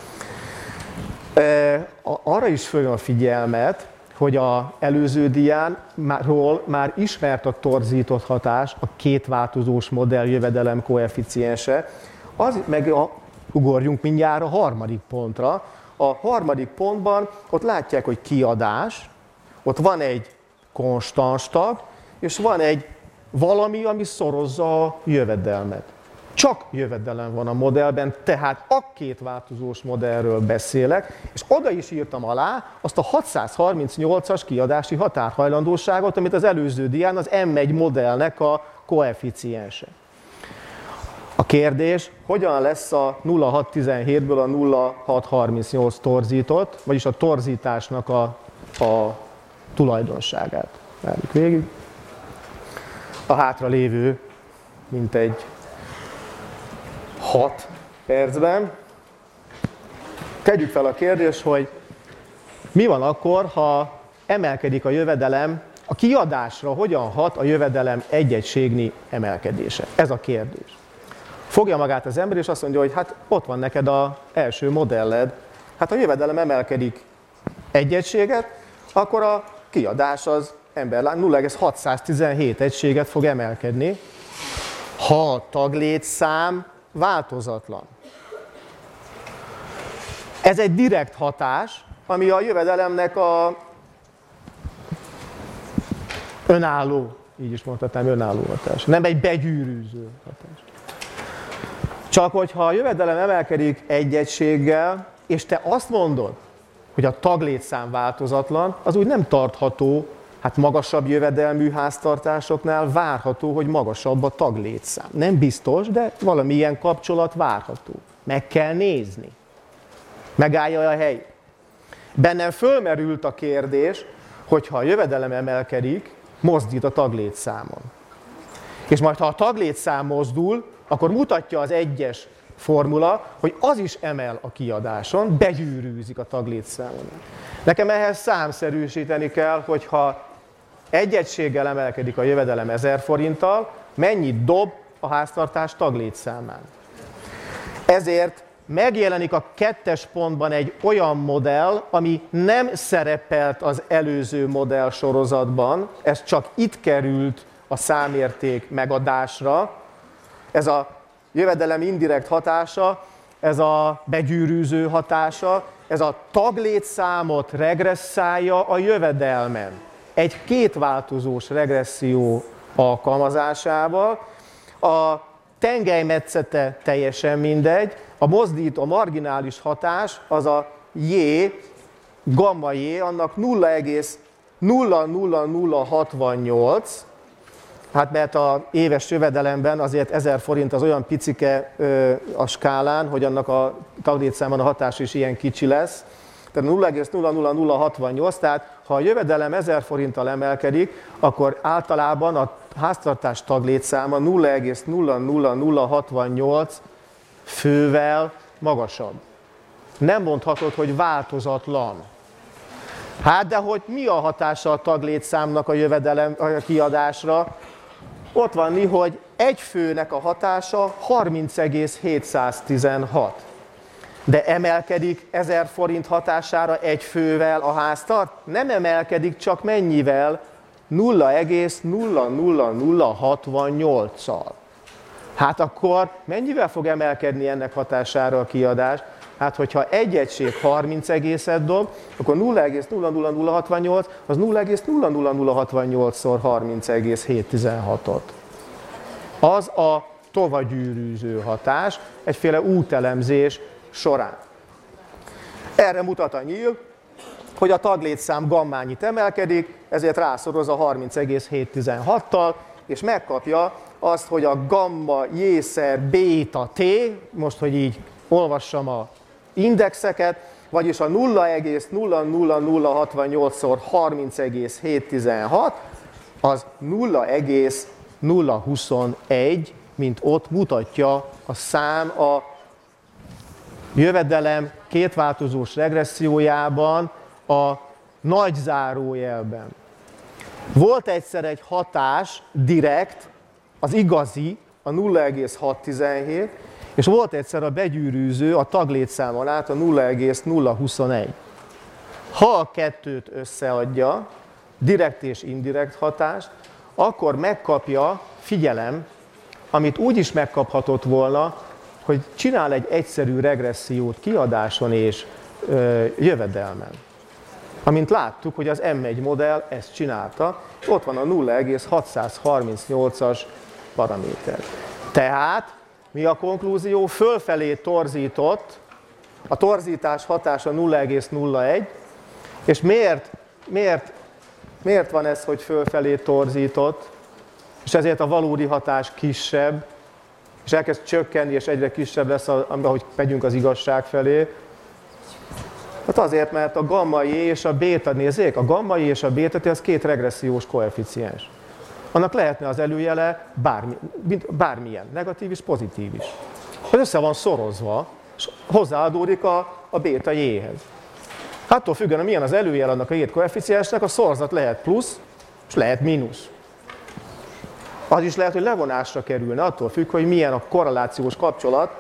Arra is följön a figyelmet, hogy az előző diánról már ismert a torzított hatás, a kétváltozós modell jövedelem koeficiense, az meg a, ugorjunk mindjárt a harmadik pontra. A harmadik pontban ott látják, hogy kiadás, ott van egy konstans tag, és van egy valami, ami szorozza a jövedelmet. Csak jövedelem van a modellben, tehát a kétváltozós modellről beszélek, és oda is írtam alá azt a hatszázharmincnyolcas kiadási határhajlandóságot, amit az előző dián az M egy modellnek a koeficiense. A kérdés, hogyan lesz a nulla egész hatszáztizenhétből a nulla egész hatszázharmincnyolc torzított, vagyis a torzításnak a, a tulajdonságát. Várjuk végig. A hátra lévő mintegy hat percben. Tegyük fel a kérdést, hogy mi van akkor, ha emelkedik a jövedelem, a kiadásra hogyan hat a jövedelem egy-egységnyi emelkedése? Ez a kérdés. Fogja magát az ember, és azt mondja, hogy hát ott van neked az első modelled, hát ha a jövedelem emelkedik egy egységet, akkor a kiadás az emberlány nulla egész hatszáztizenhét egységet fog emelkedni, ha a taglétszám változatlan. Ez egy direkt hatás, ami a jövedelemnek a önálló, így is mondhatnám, önálló hatás. Nem egy begyűrűző hatás. Csak hogyha a jövedelem emelkedik egy egységgel, és te azt mondod, hogy a taglétszám változatlan, az úgy nem tartható, hát magasabb jövedelmű háztartásoknál várható, hogy magasabb a taglétszám. Nem biztos, de valamilyen kapcsolat várható. Meg kell nézni. Megállja a hely. Bennem fölmerült a kérdés, hogyha a jövedelem emelkedik, mozdít a taglétszámon. És majd ha a taglétszám mozdul, akkor mutatja az egyes formula, hogy az is emel a kiadáson, begyűrűzik a taglétszámon. Nekem ehhez számszerűsíteni kell, hogyha egy egységgel emelkedik a jövedelem ezer forinttal, mennyit dob a háztartás taglétszámán. Ezért megjelenik a kettes pontban egy olyan modell, ami nem szerepelt az előző modell sorozatban, ez csak itt került a számérték megadásra. Ez a jövedelem indirekt hatása, ez a begyűrűző hatása, ez a taglétszámot regresszálja a jövedelmen. Egy kétváltozós regresszió alkalmazásával. A tengelymetszete teljesen mindegy, a mozdító, a marginális hatás az a J, gamma J, annak nulla egész nulla nulla nulla hatvannyolc, hát mert az éves jövedelemben azért ezer forint az olyan picike ö, a skálán, hogy annak a taglétszámon a hatás is ilyen kicsi lesz. Tehát nulla egész nulla nulla nulla hatvannyolc, tehát ha a jövedelem ezer forinttal emelkedik, akkor általában a háztartás taglétszáma nulla egész nulla nulla nulla hatvannyolc fővel magasabb. Nem mondhatod, hogy változatlan. Hát de hogy mi a hatása a taglétszámnak a jövedelem a kiadásra? Ott van, hogy egy főnek a hatása harminc egész hétszáztizenhat. De emelkedik ezer forint hatására egy fővel a háztart? Nem emelkedik, csak mennyivel? nulla egész nulla nulla nulla hatvannyolccal. Hát akkor mennyivel fog emelkedni ennek hatására a kiadás? Hát hogyha egy egység harminc egészet dob, akkor nulla egész nulla nulla nulla hatvannyolc az nulla egész nulla nulla nulla hatvannyolc-szor harminc egész hétszáztizenhatot. Az a tovagyűrűző hatás egyféle útelemzés során. Erre mutat a nyíl, hogy a taglétszám gammányit emelkedik, ezért rászoroz a harminc egész hétszáztizenhattal, és megkapja azt, hogy a gamma J-szer béta T, most, hogy így olvassam a indexeket, vagyis a nulla egész nulla nulla nulla hatvannyolc-szor harminc egész hétszáztizenhat, az nulla egész nulla huszonegy, mint ott mutatja a szám a jövedelem kétváltozós regressziójában a nagy zárójelben. Volt egyszer egy hatás direkt, az igazi, a nulla egész hatszáztizenhét, és volt egyszer a begyűrűző a taglétszámon át a nulla egész nulla huszonegy. Ha a kettőt összeadja, direkt és indirekt hatást, akkor megkapja, figyelem, amit úgy is megkaphatott volna, hogy csinál egy egyszerű regressziót kiadáson és ö, jövedelmen. Amint láttuk, hogy az M egy modell ezt csinálta, ott van a nulla egész hatszázharmincnyolcas paraméter. Tehát mi a konklúzió? Fölfelé torzított, a torzítás hatása nulla egész nulla egy, és miért, miért, miért van ez, hogy fölfelé torzított, és ezért a valódi hatás kisebb, és elkezd csökkenni, és egyre kisebb lesz, ahogy megyünk az igazság felé. Hát azért, mert a gamma J és a béta, nézzék, a gamma J és a béta T az két regressziós koeficiens. Annak lehetne az előjele bármi, bármilyen, negatív és pozitív is. Ez össze van szorozva, és hozzáadódik a, a béta J-hez. Attól függően, milyen az előjel annak a két koeficiensnek, a szorzat lehet plusz, és lehet mínusz. Az is lehet, hogy levonásra kerülne, attól függ, hogy milyen a korrelációs kapcsolat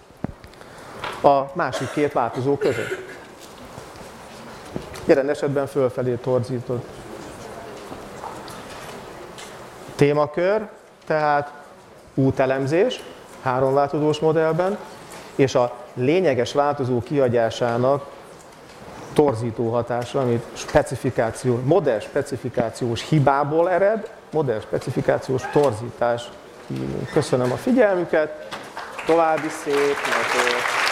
a másik két változó között. Jelen esetben fölfelé torzított. témakör, tehát útelemzés háromváltozós modellben, és a lényeges változó kihagyásának torzító hatása, amit specifikáció, modell specifikációs hibából ered, modell specifikációs torzítás hívunk. Köszönöm a figyelmüket, további szép napot!